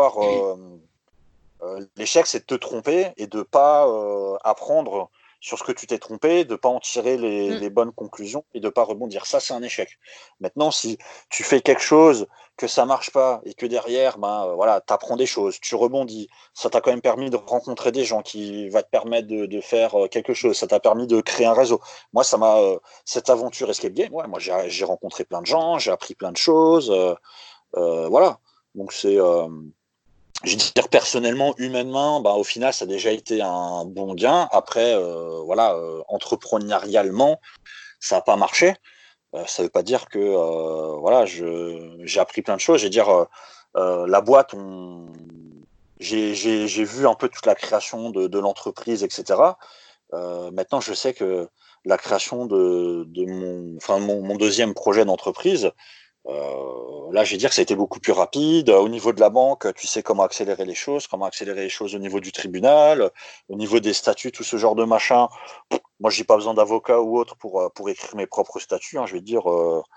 l'échec, c'est de te tromper et de pas apprendre sur ce que tu t'es trompé, de pas en tirer Mm. les bonnes conclusions et de pas rebondir. Ça, c'est un échec. Maintenant, si tu fais quelque chose, que ça marche pas et que derrière, voilà, tu apprends des choses, tu rebondis, ça t'a quand même permis de rencontrer des gens qui va te permettre de faire quelque chose, ça t'a permis de créer un réseau. Moi, cette aventure Escape Game, ouais, moi, j'ai rencontré plein de gens, j'ai appris plein de choses, voilà. Donc, je veux dire personnellement, humainement, au final, ça a déjà été un bon gain. Après, voilà, entrepreneurialement, ça n'a pas marché. Ça ne veut pas dire que, voilà, j'ai appris plein de choses. Je veux dire, la boîte, j'ai vu un peu toute la création de l'entreprise, etc. Maintenant, je sais que la création de mon deuxième projet d'entreprise, là, je vais dire que ça a été beaucoup plus rapide. Au niveau de la banque, tu sais comment accélérer les choses au niveau du tribunal, au niveau des statuts, tout ce genre de machin. Moi, j'ai pas besoin d'avocat ou autre pour écrire mes propres statuts. Hein. Je vais dire,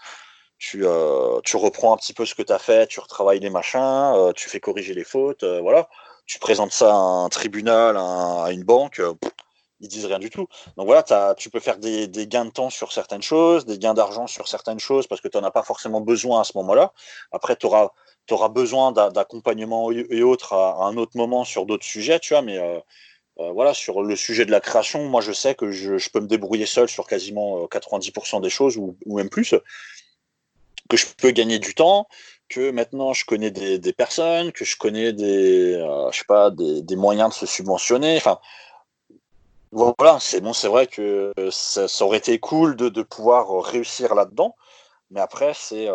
tu reprends un petit peu ce que tu as fait, tu retravailles les machins, tu fais corriger les fautes, voilà. Tu présentes ça à un tribunal, à une banque, ils disent rien du tout. Donc voilà, tu peux faire des gains de temps sur certaines choses, des gains d'argent sur certaines choses, parce que tu n'en as pas forcément besoin à ce moment-là. Après, tu auras besoin d'accompagnement et autres à un autre moment sur d'autres sujets, tu vois, mais voilà, sur le sujet de la création, moi je sais que je peux me débrouiller seul sur quasiment 90% des choses, ou même plus, que je peux gagner du temps, que maintenant je connais des personnes, que je connais je sais pas, des moyens de se subventionner. Enfin, voilà, c'est bon, c'est vrai que ça aurait été cool de pouvoir réussir là-dedans, mais après,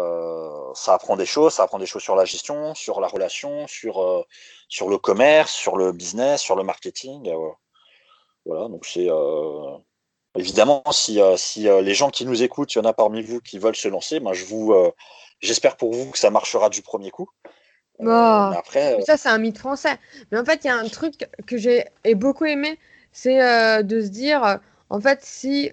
ça apprend des choses sur la gestion, sur la relation, sur le commerce, sur le business, sur le marketing. Voilà, donc c'est évidemment si les gens qui nous écoutent, il y en a parmi vous qui veulent se lancer, j'espère pour vous que ça marchera du premier coup. Oh. Mais après, Mais ça, c'est un mythe français. Mais en fait, il y a un truc que j'ai beaucoup aimé, c'est de se dire, en fait, si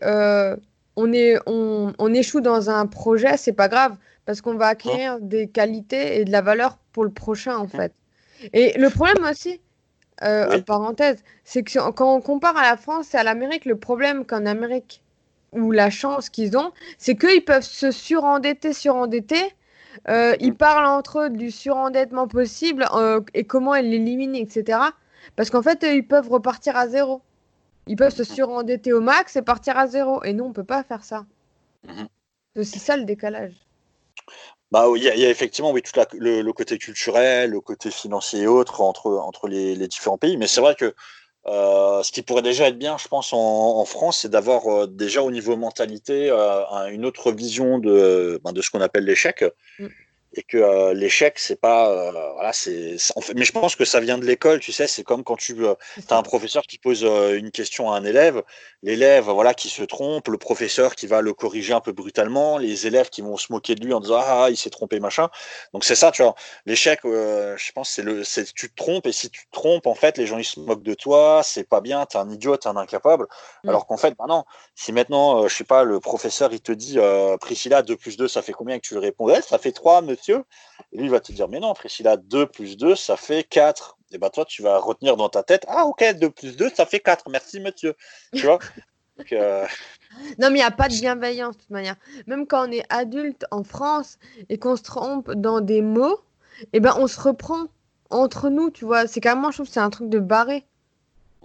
on échoue dans un projet, c'est pas grave, parce qu'on va hum, acquérir des qualités et de la valeur pour le prochain, en hum, fait. Et le problème aussi, oui, parenthèse, c'est que quand on compare à la France et à l'Amérique, le problème qu'en Amérique, ou la chance qu'ils ont, c'est qu'ils peuvent se surendetter. Ils hum, parlent entre eux du surendettement possible et comment ils l'éliminent, etc. Parce qu'en fait, ils peuvent repartir à zéro. Ils peuvent se hum, surendetter au max et partir à zéro. Et nous, on peut pas faire ça. hum. C'est aussi ça le décalage. Oui, il y a effectivement oui, le côté culturel, le côté financier et autres entre les différents pays. Mais c'est vrai que ce qui pourrait déjà être bien, je pense, en France, c'est d'avoir déjà au niveau mentalité une autre vision de ce qu'on appelle l'échec. Mm. Et que l'échec c'est pas voilà en fait, mais je pense que ça vient de l'école, tu sais, c'est comme quand tu C'est as un ça. professeur qui pose une question à un élève, l'élève voilà qui se trompe, le professeur qui va le corriger un peu brutalement, les élèves qui vont se moquer de lui en disant ah il s'est trompé machin. Donc c'est ça, tu vois, l'échec je pense c'est tu te trompes, et si tu te trompes en fait les gens ils se moquent de toi, c'est pas bien, t'es un idiot, t'es un incapable, Mm. alors qu'en fait bah non, si maintenant je sais pas, le professeur il te dit Priscilla 2 plus 2 ça fait combien, que tu lui réponds ouais, ça fait 3 monsieur. Et lui, il va te dire, mais non, Priscilla, 2 plus 2, ça fait 4. Et ben toi, tu vas retenir dans ta tête, ah ok, 2 plus 2, ça fait 4. Merci, monsieur. Tu vois. Donc, Non, mais il n'y a pas de bienveillance de toute manière. Même quand on est adulte en France et qu'on se trompe dans des mots, eh ben, on se reprend entre nous, tu vois. C'est carrément, je trouve, que c'est un truc de barré.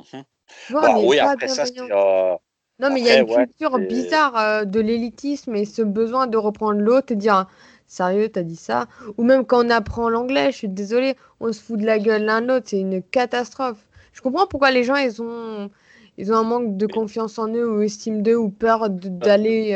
Tu vois, Bah mais oui, pas après ça, bienveillant. c'est. Non, mais il y a Après, une ouais, culture c'est. bizarre de l'élitisme et ce besoin de reprendre l'autre et dire sérieux, t'as dit ça? Ou même quand on apprend l'anglais, je suis désolée, on se fout de la gueule l'un de l'autre, c'est une catastrophe. Je comprends pourquoi les gens ils ont un manque de confiance en eux ou estime d'eux ou peur d'aller.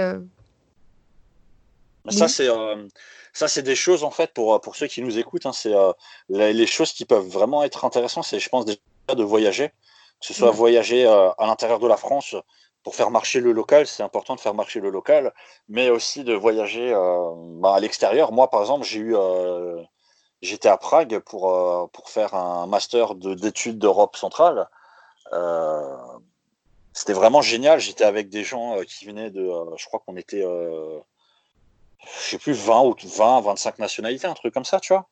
Ça, Oui. c'est des choses, en fait, pour ceux qui nous écoutent, hein, c'est les choses qui peuvent vraiment être intéressantes, c'est, je pense, déjà de voyager, que ce soit Mm. voyager à l'intérieur de la France pour faire marcher le local, c'est important de faire marcher le local, mais aussi de voyager à l'extérieur. Moi, par exemple, j'étais à Prague pour faire un master d'études d'Europe centrale. Euh, C'était vraiment génial. J'étais avec des gens qui venaient je crois qu'on était je sais plus, 25 nationalités, un truc comme ça, tu vois.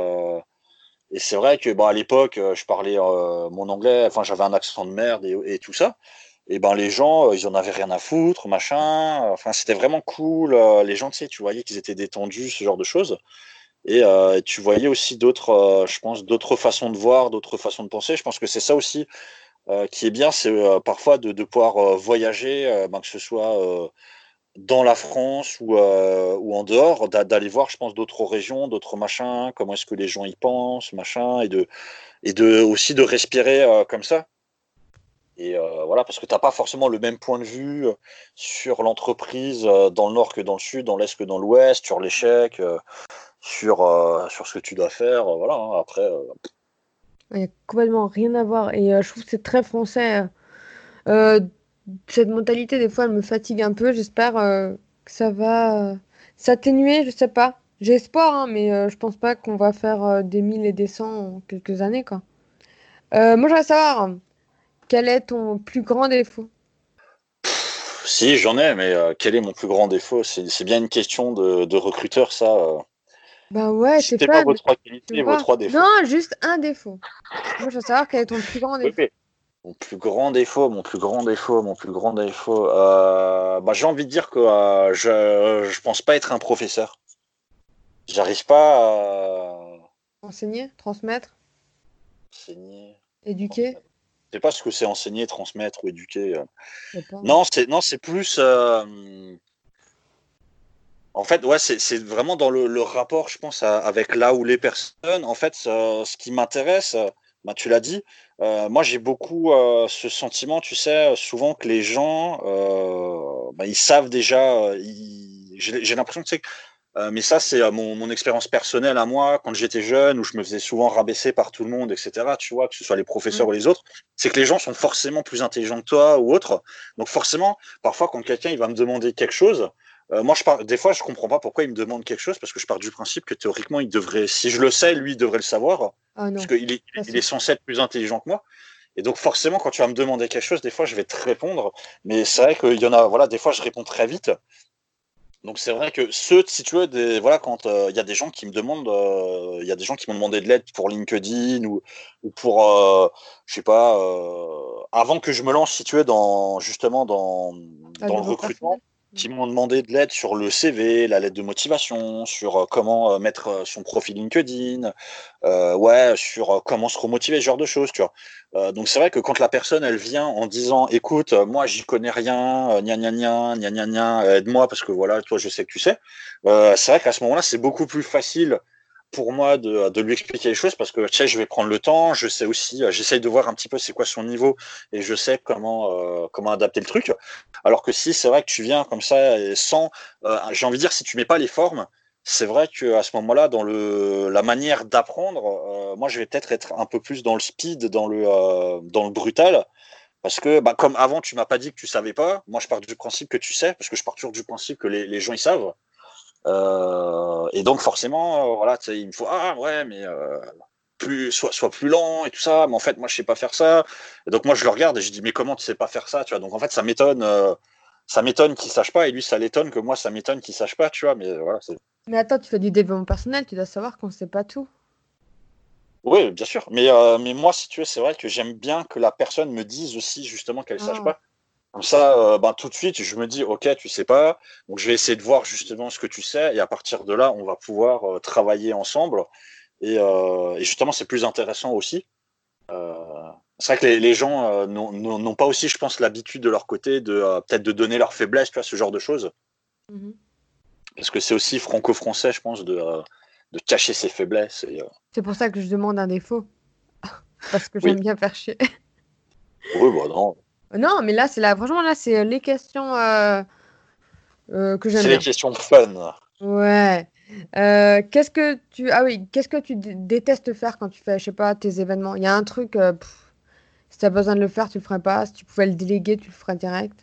Et c'est vrai que à l'époque, je parlais mon anglais, enfin j'avais un accent de merde et tout ça. Et ben les gens, ils en avaient rien à foutre, machin. Enfin, c'était vraiment cool. Les gens, tu sais, tu voyais qu'ils étaient détendus, ce genre de choses. Et tu voyais aussi d'autres, je pense, d'autres façons de voir, d'autres façons de penser. Je pense que c'est ça aussi qui est bien, c'est parfois de pouvoir voyager, que ce soit dans la France ou en dehors, d'aller voir, je pense, d'autres régions, d'autres machins, comment est-ce que les gens y pensent, machin, et aussi de respirer comme ça. Et voilà, parce que tu n'as pas forcément le même point de vue sur l'entreprise dans le nord que dans le sud, dans l'est que dans l'ouest, sur l'échec, sur ce que tu dois faire. Voilà, hein. Après, Il y a complètement rien à voir et je trouve que c'est très français. Euh, Cette mentalité, des fois, elle me fatigue un peu. J'espère que ça va s'atténuer, je sais pas. J'ai espoir, hein, mais je pense pas qu'on va faire des 1000 et des 100 en quelques années, quoi. Moi, j'aimerais savoir, quel est ton plus grand défaut? si j'en ai, mais quel est mon plus grand défaut? C'est bien une question de recruteur, ça. Bah ouais, t'es Citez pas vos fan, trois tu qualités et vos vois. trois Non, défauts. juste un défaut. Moi, je veux savoir quel est ton plus grand Oui, défaut. oui. Mon plus grand défaut, mon plus grand défaut, mon plus grand défaut. J'ai envie de dire que je pense pas être un professeur. J'arrive pas à Enseigner, transmettre, enseigner, éduquer? transmettre. Je sais pas ce que c'est enseigner, transmettre ou éduquer. Je sais pas, hein. Non, c'est plus. En fait, ouais, c'est vraiment dans le rapport, je pense, avec là où les personnes. En fait, ce qui m'intéresse, tu l'as dit, moi j'ai beaucoup ce sentiment, tu sais, souvent que les gens, ils savent déjà, j'ai l'impression que c'est. Mais ça, c'est mon expérience personnelle à moi, quand j'étais jeune, où je me faisais souvent rabaisser par tout le monde, etc. Tu vois, que ce soit les professeurs Mm. ou les autres, c'est que les gens sont forcément plus intelligents que toi ou autres. Donc forcément, parfois, quand quelqu'un il va me demander quelque chose, moi, des fois, je comprends pas pourquoi il me demande quelque chose, parce que je pars du principe que théoriquement, il devrait, si je le sais, lui, il devrait le savoir, Ah parce non, qu'il est, ça il est c'est faux. censé être plus intelligent que moi. Et donc, forcément, quand tu vas me demander quelque chose, des fois, je vais te répondre. Mais c'est vrai qu'il y en a, voilà, des fois, je réponds très vite. Donc c'est vrai que si tu veux, voilà, quand il y a des gens qui me demandent, il y a des gens qui m'ont demandé de l'aide pour LinkedIn ou pour, je sais pas, avant que je me lance, si tu veux, justement Ah, dans le développement recrutement, personnel. Mm. qui m'ont demandé de l'aide sur le CV, la lettre de motivation, sur comment mettre son profil LinkedIn, ouais, sur comment se remotiver, ce genre de choses, tu vois. Donc c'est vrai que quand la personne elle vient en disant, écoute, moi j'y connais rien, gna gna gna, gna gna gna, aide-moi parce que voilà, toi je sais que tu sais. C'est vrai qu'à ce moment-là, c'est beaucoup plus facile pour moi de lui expliquer les choses parce que tu sais, je vais prendre le temps, je sais aussi, j'essaye de voir un petit peu c'est quoi son niveau et je sais comment adapter le truc. Alors que si c'est vrai que tu viens comme ça et sans, j'ai envie de dire, si tu mets pas les formes, c'est vrai qu'à ce moment-là, dans la manière d'apprendre, moi, je vais peut-être être un peu plus dans le speed, dans le brutal, parce que comme avant, tu m'as pas dit que tu savais pas. Moi, je pars du principe que tu sais, parce que je pars toujours du principe que les gens ils savent. Et donc forcément, voilà, tu sais, il me faut ouais, mais soit plus lent et tout ça. Mais en fait, moi, je sais pas faire ça. Et donc moi, je le regarde et je dis mais comment tu sais pas faire ça, tu vois. Donc en fait, ça m'étonne. Ça m'étonne qu'il sache pas et lui ça l'étonne que moi ça m'étonne qu'il sache pas, tu vois, mais voilà, Mais attends, tu fais du développement personnel, tu dois savoir qu'on sait pas tout. oui, bien sûr. Mais moi, si tu veux, c'est vrai que j'aime bien que la personne me dise aussi justement qu'elle sache Ah. pas. Comme ça, tout de suite, je me dis, ok, tu sais pas. Donc, je vais essayer de voir justement ce que tu sais. Et à partir de là, on va pouvoir travailler ensemble. Et justement, c'est plus intéressant aussi. C'est vrai que les gens n'ont pas aussi, je pense, l'habitude de leur côté de peut-être de donner leur faiblesse, tu vois, ce genre de choses. Mhm. Parce que c'est aussi franco-français, je pense, de cacher ses faiblesses. C'est pour ça que je demande un défaut, parce que Oui, j'aime bien faire chier. oui, bah non. Non, mais là, franchement, là, c'est les questions que j'aime C'est les bien. questions fun. Ouais. Ah oui, qu'est-ce que tu détestes faire quand tu fais, je sais pas, tes événements? Il y a un truc, si t'as besoin de le faire, tu le ferais pas. Si tu pouvais le déléguer, tu le ferais direct.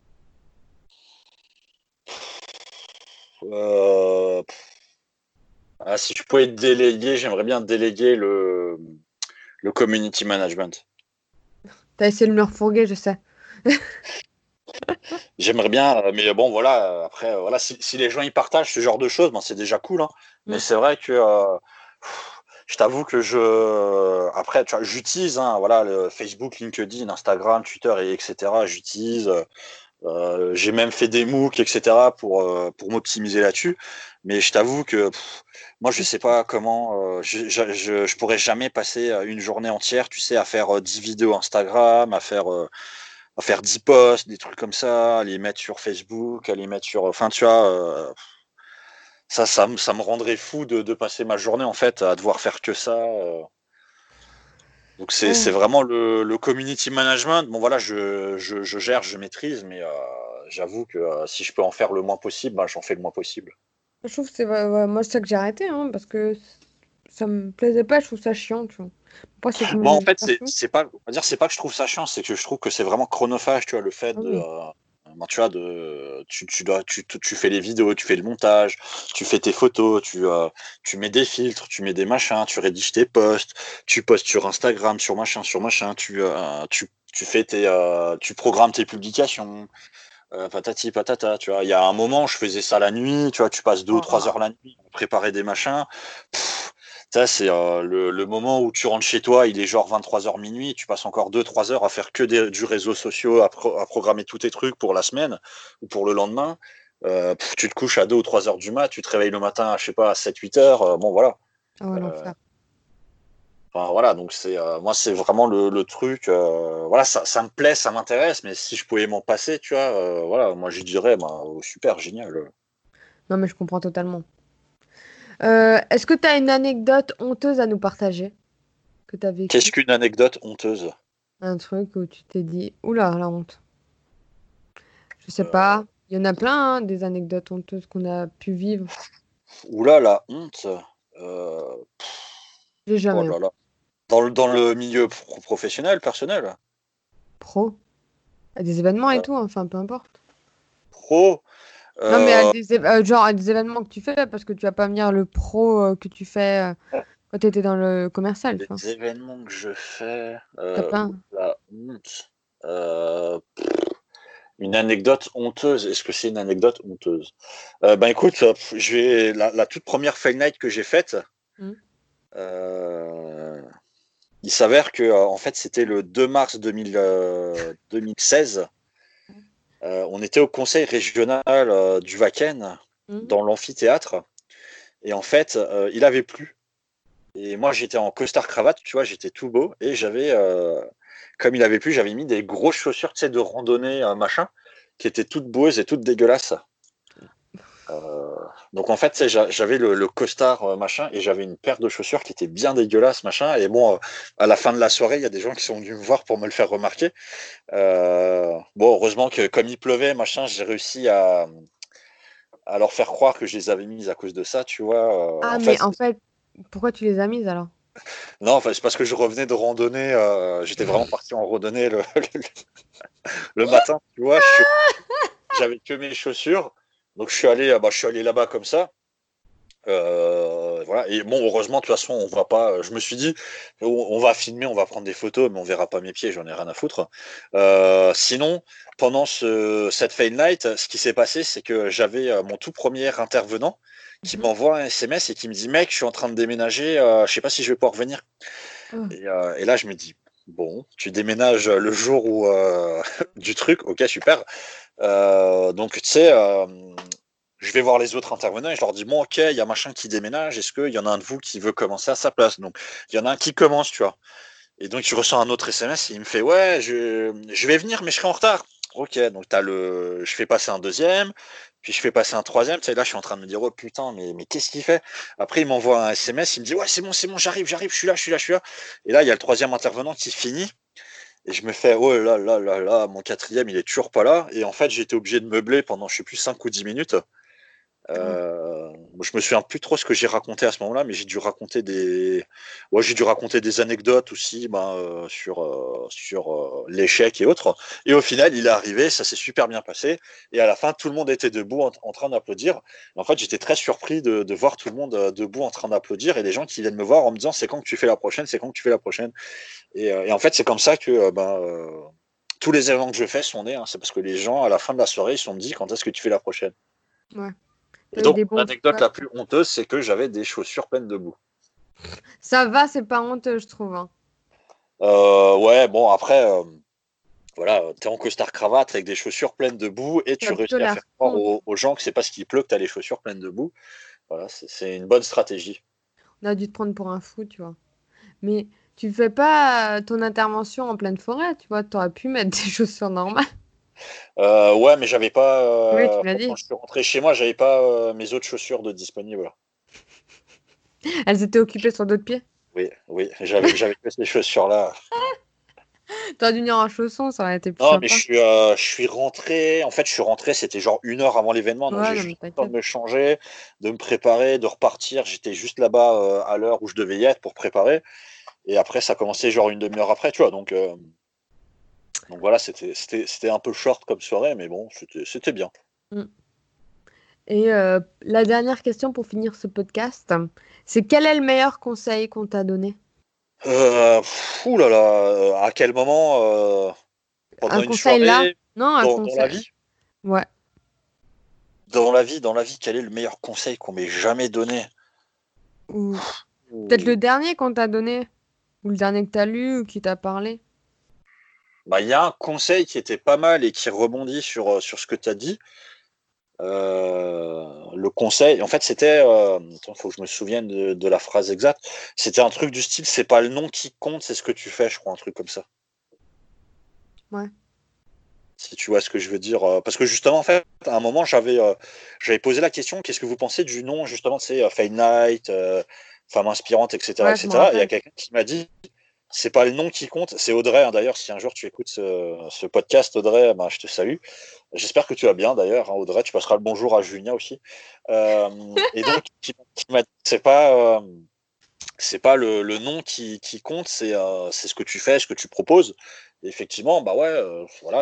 Euh, si je pouvais déléguer, j'aimerais bien déléguer le community management. T'as essayé de me refourguer, je sais. J'aimerais bien, mais bon, voilà, après, voilà, si les gens y partagent ce genre de choses, ben, c'est déjà cool, hein. Mais Mm. c'est vrai que je t'avoue que après, tu vois, j'utilise, hein, voilà, le Facebook, LinkedIn, Instagram, Twitter, etc. J'utilise. J'ai même fait des MOOC, etc. pour m'optimiser là-dessus. Mais je t'avoue que moi, je sais pas comment. Je pourrais jamais passer une journée entière, tu sais, à faire 10 vidéos Instagram, à faire 10 posts, des trucs comme ça, à les mettre sur Facebook, à les mettre sur. Enfin, tu vois, ça me rendrait fou de passer ma journée, en fait, à devoir faire que ça. Donc c'est Ouais. vraiment le community management. Bon voilà, je gère, je maîtrise, mais j'avoue que si je peux en faire le moins possible, bah, j'en fais le moins possible. Je trouve que ouais, moi, c'est ça que j'ai arrêté, hein, parce que ça me plaisait pas, je trouve ça chiant, tu vois. Après, c'est Moi en comme fait partout. c'est pas, on va dire c'est pas que je trouve ça chiant, c'est que je trouve que c'est vraiment chronophage, tu vois, le fait Ah de oui. ben, tu vois tu fais les vidéos, tu fais le montage, tu fais tes photos, tu mets des filtres, tu mets des machins, tu rédiges tes posts, tu postes sur Instagram, sur machin, tu fais tu programmes tes publications. Patati patata, tu vois. Il y a un moment, je faisais ça la nuit, tu vois, tu passes 2 ou 3 heures la nuit à préparer des machins. Ça, c'est le moment où tu rentres chez toi, il est genre 23 heures minuit, tu passes encore 2 ou 3 heures à faire que du réseau social, à programmer tous tes trucs pour la semaine ou pour le lendemain. Tu te couches à 2 ou 3 heures du mat, tu te réveilles le matin, je sais pas, à 7 8 heures. Bon, voilà. Ah ouais, Euh, l'enfer. Enfin, voilà, donc moi, c'est vraiment le truc. Voilà, ça me plaît, ça m'intéresse, mais si je pouvais m'en passer, tu vois, voilà, moi, je dirais, bah, oh, super, génial. Non, mais je comprends totalement. Est-ce que tu as une anecdote honteuse à nous partager que tu as Qu'est-ce vécue? qu'une anecdote honteuse? Un truc où tu t'es dit, oula, la honte. Je sais Euh, pas. Il y en a plein, hein, des anecdotes honteuses qu'on a pu vivre. Oula, la honte. Euh, J'ai oh jamais. là là. Dans le milieu professionnel, personnel. Pro. À des événements et euh, tout, hein, enfin, peu importe. Pro. Non, mais euh, genre à des événements que tu fais, parce que tu vas pas me dire le pro que tu fais quand tu étais dans le commercial, tu vois. les événements que je fais. T'as pas un- La honte. Euh, Une anecdote honteuse. Est-ce que c'est une anecdote honteuse? Ben écoute, la toute première Fail Night que j'ai faite, Hmm. euh, il s'avère que en fait c'était le 2 mars 2016. On était au conseil régional du Vaken Hmm. dans l'amphithéâtre et en fait il avait plu. Et moi j'étais en costard cravate, tu vois, j'étais tout beau et comme il avait plu, j'avais mis des grosses chaussures, tu sais, de randonnée machin, qui étaient toutes boueuses et toutes dégueulasses. Euh, donc en fait, tu sais, j'avais le costard machin et j'avais une paire de chaussures qui était bien dégueulasse machin. Et bon, à la fin de la soirée, il y a des gens qui sont venus me voir pour me le faire remarquer. Bon, heureusement que comme il pleuvait machin, j'ai réussi à leur faire croire que je les avais mises à cause de ça, tu vois. Ah, En mais fait, en fait, pourquoi tu les as mises alors? non, enfin, c'est parce que je revenais de randonnée. J'étais vraiment parti en randonnée le matin, tu vois. J'avais que mes chaussures. Donc je suis allé là-bas comme ça. Voilà. Et bon, heureusement, de toute façon, on va pas. Je me suis dit, on va filmer, on va prendre des photos, mais on verra pas mes pieds, j'en ai rien à foutre. Sinon, pendant cette Fame Night, ce qui s'est passé, c'est que j'avais mon tout premier intervenant qui Mhm. m'envoie un SMS et qui me dit, mec, je suis en train de déménager, je sais pas si je vais pouvoir venir. Oh. Et là, je me dis, bon, tu déménages le jour où du truc, ok, super. Donc, tu sais, je vais voir les autres intervenants et je leur dis, bon, ok, il y a machin qui déménage, est-ce qu'il y en a un de vous qui veut commencer à sa place? Donc, il y en a un qui commence, tu vois. Et donc, je reçois un autre SMS et il me fait ouais, je vais venir, mais je serai en retard. Ok, donc je fais passer un deuxième, puis je fais passer un troisième. Tu sais, là, je suis en train de me dire oh putain, mais qu'est-ce qu'il fait? Après, il m'envoie un SMS, il me dit ouais, c'est bon, j'arrive, je suis là, je suis là, je suis là. Et là, il y a le troisième intervenant qui finit. Et je me fais, oh là là là là, mon quatrième, il est toujours pas là. Et en fait, j'ai été obligé de meubler pendant, je sais plus, 5 ou 10 minutes. Ouais. Je me souviens plus trop ce que j'ai raconté à ce moment-là, mais j'ai dû raconter des anecdotes aussi sur l'échec et autres. Et au final, il est arrivé, ça s'est super bien passé. Et à la fin, tout le monde était debout en train d'applaudir. En fait, j'étais très surpris de voir tout le monde debout en train d'applaudir et des gens qui viennent me voir en me disant c'est quand que tu fais la prochaine, c'est quand que tu fais la prochaine. Et en fait, c'est comme ça que tous les événements que je fais sont nés. Hein. C'est parce que les gens, à la fin de la soirée, ils se sont dit quand est-ce que tu fais la prochaine. Ouais. Et T'as eu donc, des bons l'anecdote feedbacks. la plus honteuse, c'est que j'avais des chaussures pleines de boue. Ça va, c'est pas honteux, je trouve. Hein. Ouais, bon, après, voilà, t'es en costard cravate avec des chaussures pleines de boue et Ça a tu plutôt réussis à l'air faire croire con. aux gens que c'est parce qu'il pleut que t'as les chaussures pleines de boue. Voilà, c'est une bonne stratégie. On a dû te prendre pour un fou, tu vois. Mais tu fais pas ton intervention en pleine forêt, tu vois. T'aurais pu mettre des chaussures normales. Ouais, mais j'avais pas, Oui, tu me l'as quand dit. je suis rentré chez moi, j'avais pas mes autres chaussures de disponibles. Elles étaient occupées sur d'autres pieds. Oui, oui, j'avais que ces chaussures-là. T'aurais dû venir en chaussons, ça aurait été plus Non, mais sympa. je suis rentré. En fait, je suis rentré, c'était genre 1 heure avant l'événement, donc Ouais, j'ai non, mais juste eu le temps de t'inquiète. me changer, de me préparer, de repartir. J'étais juste là-bas à l'heure où je devais y être pour préparer. Et après, ça commençait genre une demi-heure après, tu vois. Donc voilà, c'était un peu short comme soirée, mais bon, c'était bien. Mm. Et la dernière question pour finir ce podcast, c'est quel est le meilleur conseil qu'on t'a donné? Ouh là là, à quel moment pendant Un une conseil là? soirée, Non, un dans la conseil. vie, Ouais. dans la vie, quel est le meilleur conseil qu'on m'ait jamais donné? Ou peut-être le Ouh. dernier qu'on t'a donné, ou le dernier que t'as lu, ou qui t'a parlé. Bah, il y a un conseil qui était pas mal et qui rebondit sur ce que tu as dit. Le conseil, en fait, c'était, attends, faut que je me souvienne de la phrase exacte. C'était un truc du style, c'est pas le nom qui compte, c'est ce que tu fais, je crois, un truc comme ça. Ouais. Si tu vois ce que je veux dire. Parce que justement, en fait, à un moment, j'avais posé la question, qu'est-ce que vous pensez du nom, justement, c'est Fade Night, femme inspirante, etc., Ouais, je me etc. Et il y a rappelle. quelqu'un qui m'a dit, c'est pas le nom qui compte, c'est Audrey. Hein. D'ailleurs, si un jour tu écoutes ce podcast, Audrey, ben, je te salue. J'espère que tu vas bien d'ailleurs, hein, Audrey. Tu passeras le bonjour à Julien aussi. Euh, et donc, qui m'a dit, c'est pas le nom qui compte, c'est ce que tu fais, ce que tu proposes. Et effectivement, bah ouais, voilà,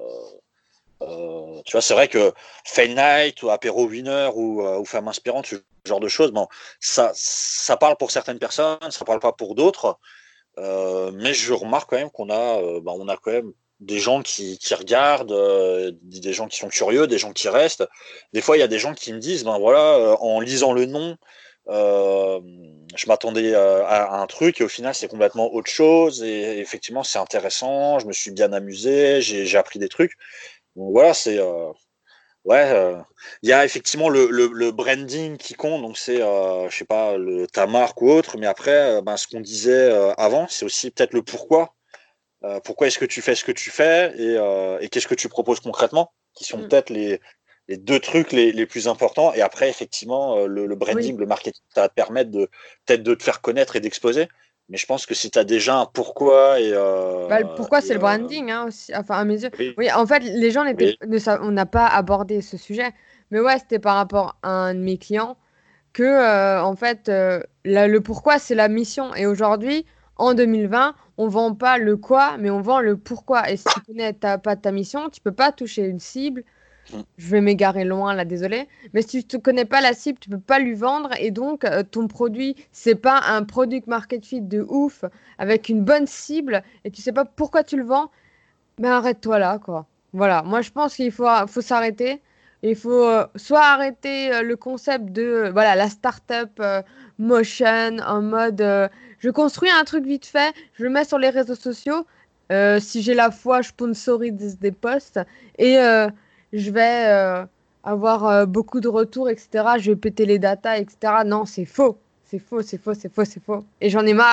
tu vois, c'est vrai que Fail Night ou Apéro Winner ou Femme Inspirante, ce genre de choses, bon, ça parle pour certaines personnes, ça parle pas pour d'autres. Mais je remarque quand même on a quand même des gens qui regardent, des gens qui sont curieux, des gens qui restent. Des fois, il y a des gens qui me disent, ben voilà, en lisant le nom, euh, je m'attendais à un truc et au final, c'est complètement autre chose. Et effectivement, c'est intéressant. Je me suis bien amusé, j'ai appris des trucs. Donc voilà, ouais, il y a effectivement le branding qui compte, donc c'est, je sais pas, ta marque ou autre, mais après, ben, ce qu'on disait avant, c'est aussi peut-être le pourquoi. Pourquoi est-ce que tu fais ce que tu fais et qu'est-ce que tu proposes concrètement, qui sont Mm. peut-être les deux trucs les plus importants. Et après, effectivement, le Oui. branding, le marketing, ça va te permettre peut-être de te faire connaître et d'exposer. Mais je pense que si tu as déjà un pourquoi Bah, pourquoi c'est le branding, hein, aussi. Enfin, à mes yeux. oui, Oui, en fait, les gens oui, on n'a pas abordé ce sujet. Mais ouais, c'était par rapport à un de mes clients que, en fait, le pourquoi, c'est la mission. Et aujourd'hui, en 2020, on vend pas le quoi, mais on vend le pourquoi. Et si tu connais pas ta mission, tu peux pas toucher une cible. mm, Je vais m'égarer loin là, désolé. Mais si tu ne connais pas la cible, tu peux pas lui vendre. Et donc, ton produit, c'est pas un product market fit de ouf avec une bonne cible et tu sais pas pourquoi tu le vends, mais arrête-toi là, quoi. Voilà, moi je pense faut s'arrêter. Il faut soit arrêter le concept de voilà, la startup motion en mode je construis un truc vite fait, je le mets sur les réseaux sociaux. Si j'ai la foi, je sponsorise des posts et je vais avoir beaucoup de retours, etc. Je vais péter les datas, etc. Non, c'est faux. C'est faux, c'est faux, c'est faux, c'est faux. Et j'en ai marre.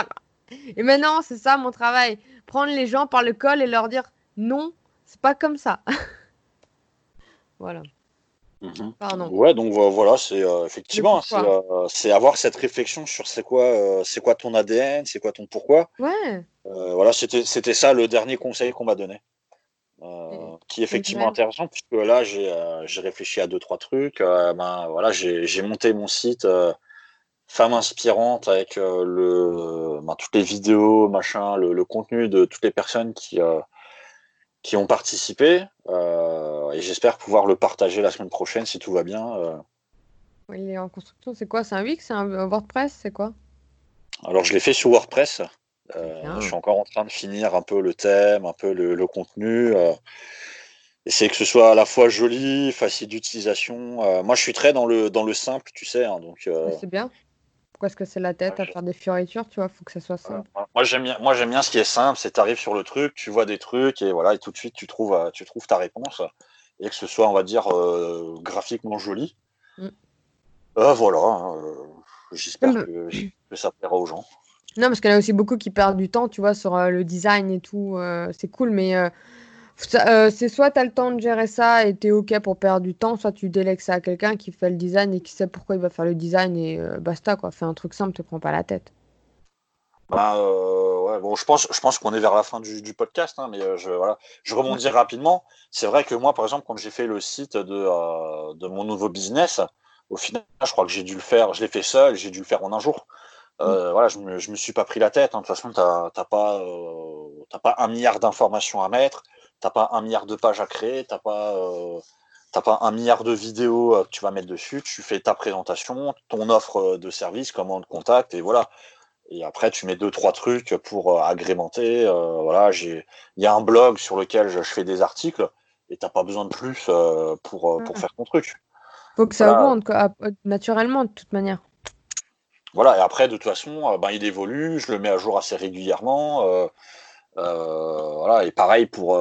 Et maintenant, c'est ça mon travail. Prendre les gens par le col et leur dire non, c'est pas comme ça. Voilà. Mhm. Pardon. Ouais, donc voilà, c'est Le effectivement, pourquoi. c'est avoir cette réflexion sur c'est quoi ton ADN, c'est quoi ton pourquoi. Ouais. Voilà, c'était ça le dernier conseil qu'on m'a donné, qui est C'est effectivement clair. intéressant puisque là j'ai réfléchi à deux trois trucs. Ben voilà, j'ai monté mon site Femme inspirante avec toutes les vidéos, machin, le contenu de toutes les personnes qui ont participé. Et j'espère pouvoir le partager la semaine prochaine si tout va bien. Il est en construction. C'est quoi? C'est un Wix? C'est un WordPress? C'est quoi? Alors je l'ai fait sur WordPress. C'est Je bien. suis encore en train de finir un peu le thème, un peu le contenu. Essayer que ce soit à la fois joli, facile d'utilisation. Moi, je suis très dans le simple, tu sais, hein, donc Mais c'est bien. Pourquoi est-ce que c'est la moi, tête à faire des fioritures? Tu vois, faut que ça soit voilà. simple. Moi, j'aime bien ce qui est simple, c'est tu arrives sur le truc, tu vois des trucs et voilà, et tout de suite tu trouves ta réponse et que ce soit, on va dire, graphiquement joli. Mm. Voilà, hein, Non, j'espère que ça plaira aux gens. non, parce qu'il y en a aussi beaucoup qui perdent du temps, tu vois, sur le design et tout. C'est cool, mais c'est soit tu as le temps de gérer ça et tu es OK pour perdre du temps, soit tu délègues ça à quelqu'un qui fait le design et qui sait pourquoi il va faire le design et basta, quoi. Fais un truc simple, te prends pas la tête. Bah, ouais, bon, je pense qu'on est vers la fin du podcast, hein, mais voilà. Je Ouais. rebondis rapidement. C'est vrai que moi, par exemple, quand j'ai fait le site de mon nouveau business, au final, je crois que j'ai dû le faire, je l'ai fait seul, j'ai dû le faire en un jour. Mm. Voilà, je me suis pas pris la tête, hein. De toute façon, t'as pas un milliard d'informations à mettre, t'as pas un milliard de pages à créer, t'as pas un milliard de vidéos que tu vas mettre dessus. Tu fais ta présentation, ton offre de service, comment on te contacte, et voilà. Et après, tu mets deux, trois trucs pour agrémenter. Voilà, il y a un blog sur lequel je fais des articles et t'as pas besoin de plus pour Ouais. faire ton truc. Faut que ça Voilà, augmente, quoi, naturellement, de toute manière. voilà. Et après, de toute façon, ben, il évolue. Je le mets à jour assez régulièrement. Voilà. Et pareil pour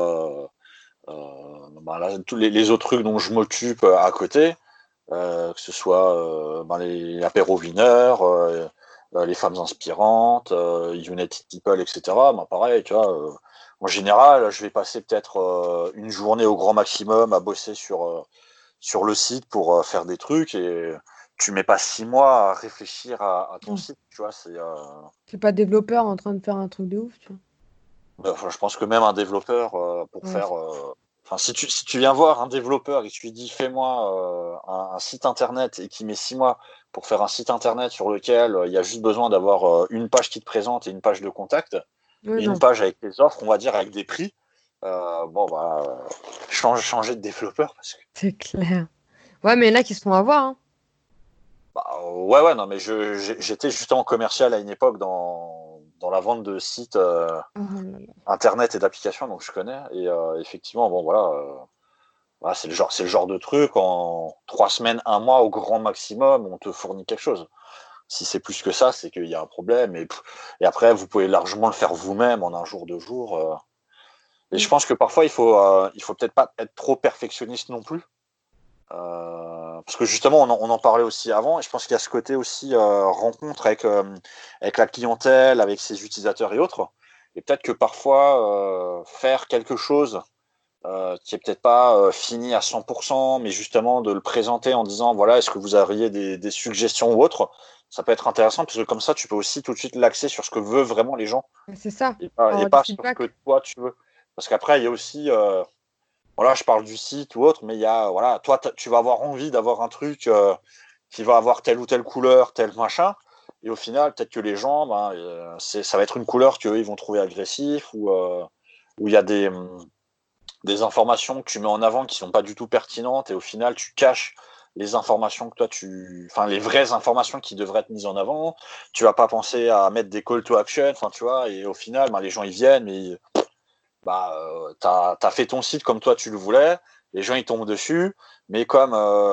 ben là, tous les autres trucs dont je m'occupe à côté. Que ce soit ben, les apéros winners, les femmes inspirantes, United People, etc. Ben, pareil, tu vois, en général, je vais passer peut-être une journée au grand maximum à bosser sur le site pour faire des trucs et tu mets pas 6 mois à réfléchir à ton Ouais. site, tu vois, C'est pas développeur en train de faire un truc de ouf, tu vois. enfin, je pense que même un développeur pour Ouais, faire enfin, si tu viens voir un développeur et que tu lui dis fais-moi un site internet et qu'il met 6 mois pour faire un site internet sur lequel il y a juste besoin d'avoir une page qui te présente et une page de contact ouais, et une non, page avec les offres, on va dire avec des prix, bon bah changer de développeur parce que c'est clair. Ouais, mais il y en a qui se font avoir, hein. bah, ouais non mais j'étais justement commercial à une époque dans la vente de sites Oh là là. internet et d'applications donc je connais et effectivement bon voilà. Voilà, c'est le genre de truc, en 3 semaines, un mois au grand maximum, on te fournit quelque chose. Si c'est plus que ça, c'est qu'il y a un problème. Et après, vous pouvez largement le faire vous-même en un jour, 2 jours. Et je Mm. pense que parfois, il faut peut-être pas être trop perfectionniste non plus. Parce que justement, on en parlait aussi avant, et je pense qu'il y a ce côté aussi rencontre avec la clientèle, avec ses utilisateurs et autres. Et peut-être que parfois, faire quelque chose qui est peut-être pas fini à 100%, mais justement de le présenter en disant voilà, est-ce que vous auriez des suggestions ou autres, ça peut être intéressant parce que comme ça, tu peux aussi tout de suite l'axer sur ce que veulent vraiment les gens C'est ça, et avoir du pas sur ce que feedback. toi tu veux. Parce qu'après, il y a aussi, voilà, je parle du site ou autre, mais il y a, voilà, toi, tu vas avoir envie d'avoir un truc qui va avoir telle ou telle couleur, tel machin. Et au final, peut-être que les gens, ben, ça va être une couleur qu'eux, ils vont trouver agressif ou où il y a des informations que tu mets en avant qui sont pas du tout pertinentes et au final tu caches les informations que toi enfin les vraies informations qui devraient être mises en avant. Tu vas pas penser à mettre des call to action, enfin tu vois, et au final, ben, les gens ils viennent, mais bah t'as fait ton site comme toi tu le voulais, les gens ils tombent dessus, mais comme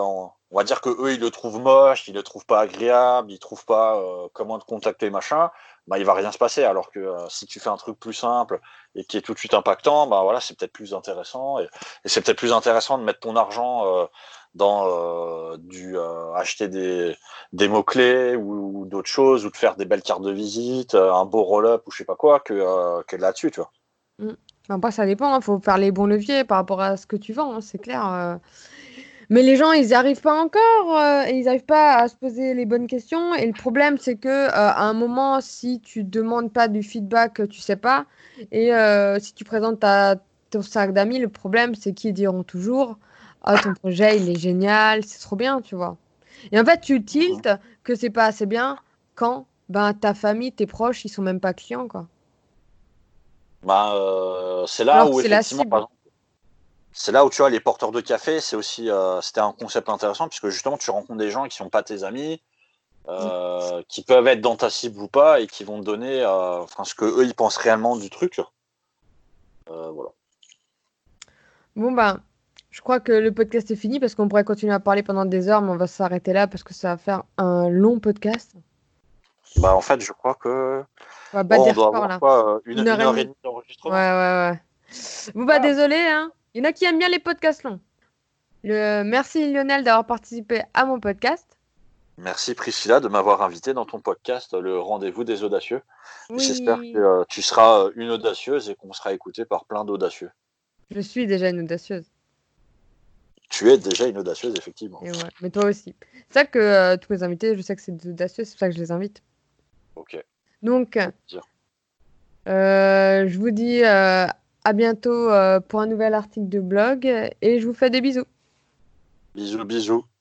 on va dire que eux ils le trouvent moche, ils le trouvent pas agréable, ils trouvent pas comment te contacter machin, bah il va rien se passer. Alors que si tu fais un truc plus simple et qui est tout de suite impactant, bah voilà, c'est peut-être plus intéressant et c'est peut-être plus intéressant de mettre ton argent dans acheter des mots-clés ou d'autres choses ou de faire des belles cartes de visite, un beau roll-up ou je sais pas quoi que là-dessus, tu vois. Après, ça dépend, hein, faut faire les bons leviers par rapport à ce que tu vends, hein, c'est clair. Mais les gens, ils n'y arrivent pas encore et ils n'arrivent pas à se poser les bonnes questions. Et le problème, c'est que à un moment, si tu demandes pas du feedback, tu sais pas. Et si tu présentes ton sac d'amis, le problème, c'est qu'ils diront toujours, ah, ton projet, il est génial, c'est trop bien, tu vois. Et en fait, tu tiltes que c'est pas assez bien quand ben, ta famille, tes proches, ils sont même pas clients, quoi. Bah, c'est là Alors que où c'est la effectivement, par cible. exemple, c'est là où tu vois les porteurs de café, c'est aussi, c'était un concept intéressant puisque justement tu rencontres des gens qui sont pas tes amis, Mm. qui peuvent être dans ta cible ou pas et qui vont te donner, enfin ce que eux ils pensent réellement du truc. Voilà. Bon, ben, je crois que le podcast est fini parce qu'on pourrait continuer à parler pendant des heures, mais on va s'arrêter là parce que ça va faire un long podcast. Bah en fait, je crois que On va battre oh, des on doit records avoir là. quoi, Une heure une et heure et demie. demie Ouais, d'enregistrement. ouais, ouais. Bon, bah, Ah, désolé, hein. Il y en a qui aiment bien les podcasts longs. Merci Lionel d'avoir participé à mon podcast. merci Priscilla de m'avoir invité dans ton podcast, le rendez-vous des audacieux. Et j'espère que Oui, tu seras une audacieuse et qu'on sera écouté par plein d'audacieux. je suis déjà une audacieuse. Tu es déjà une audacieuse, effectivement. Et ouais, mais toi aussi. C'est ça que tous mes invités, je sais que c'est des audacieux, c'est pour ça que je les invite. Ok, Donc, avec plaisir. je vous dis à bientôt pour un nouvel article de blog et je vous fais des bisous. Bisous, bisous.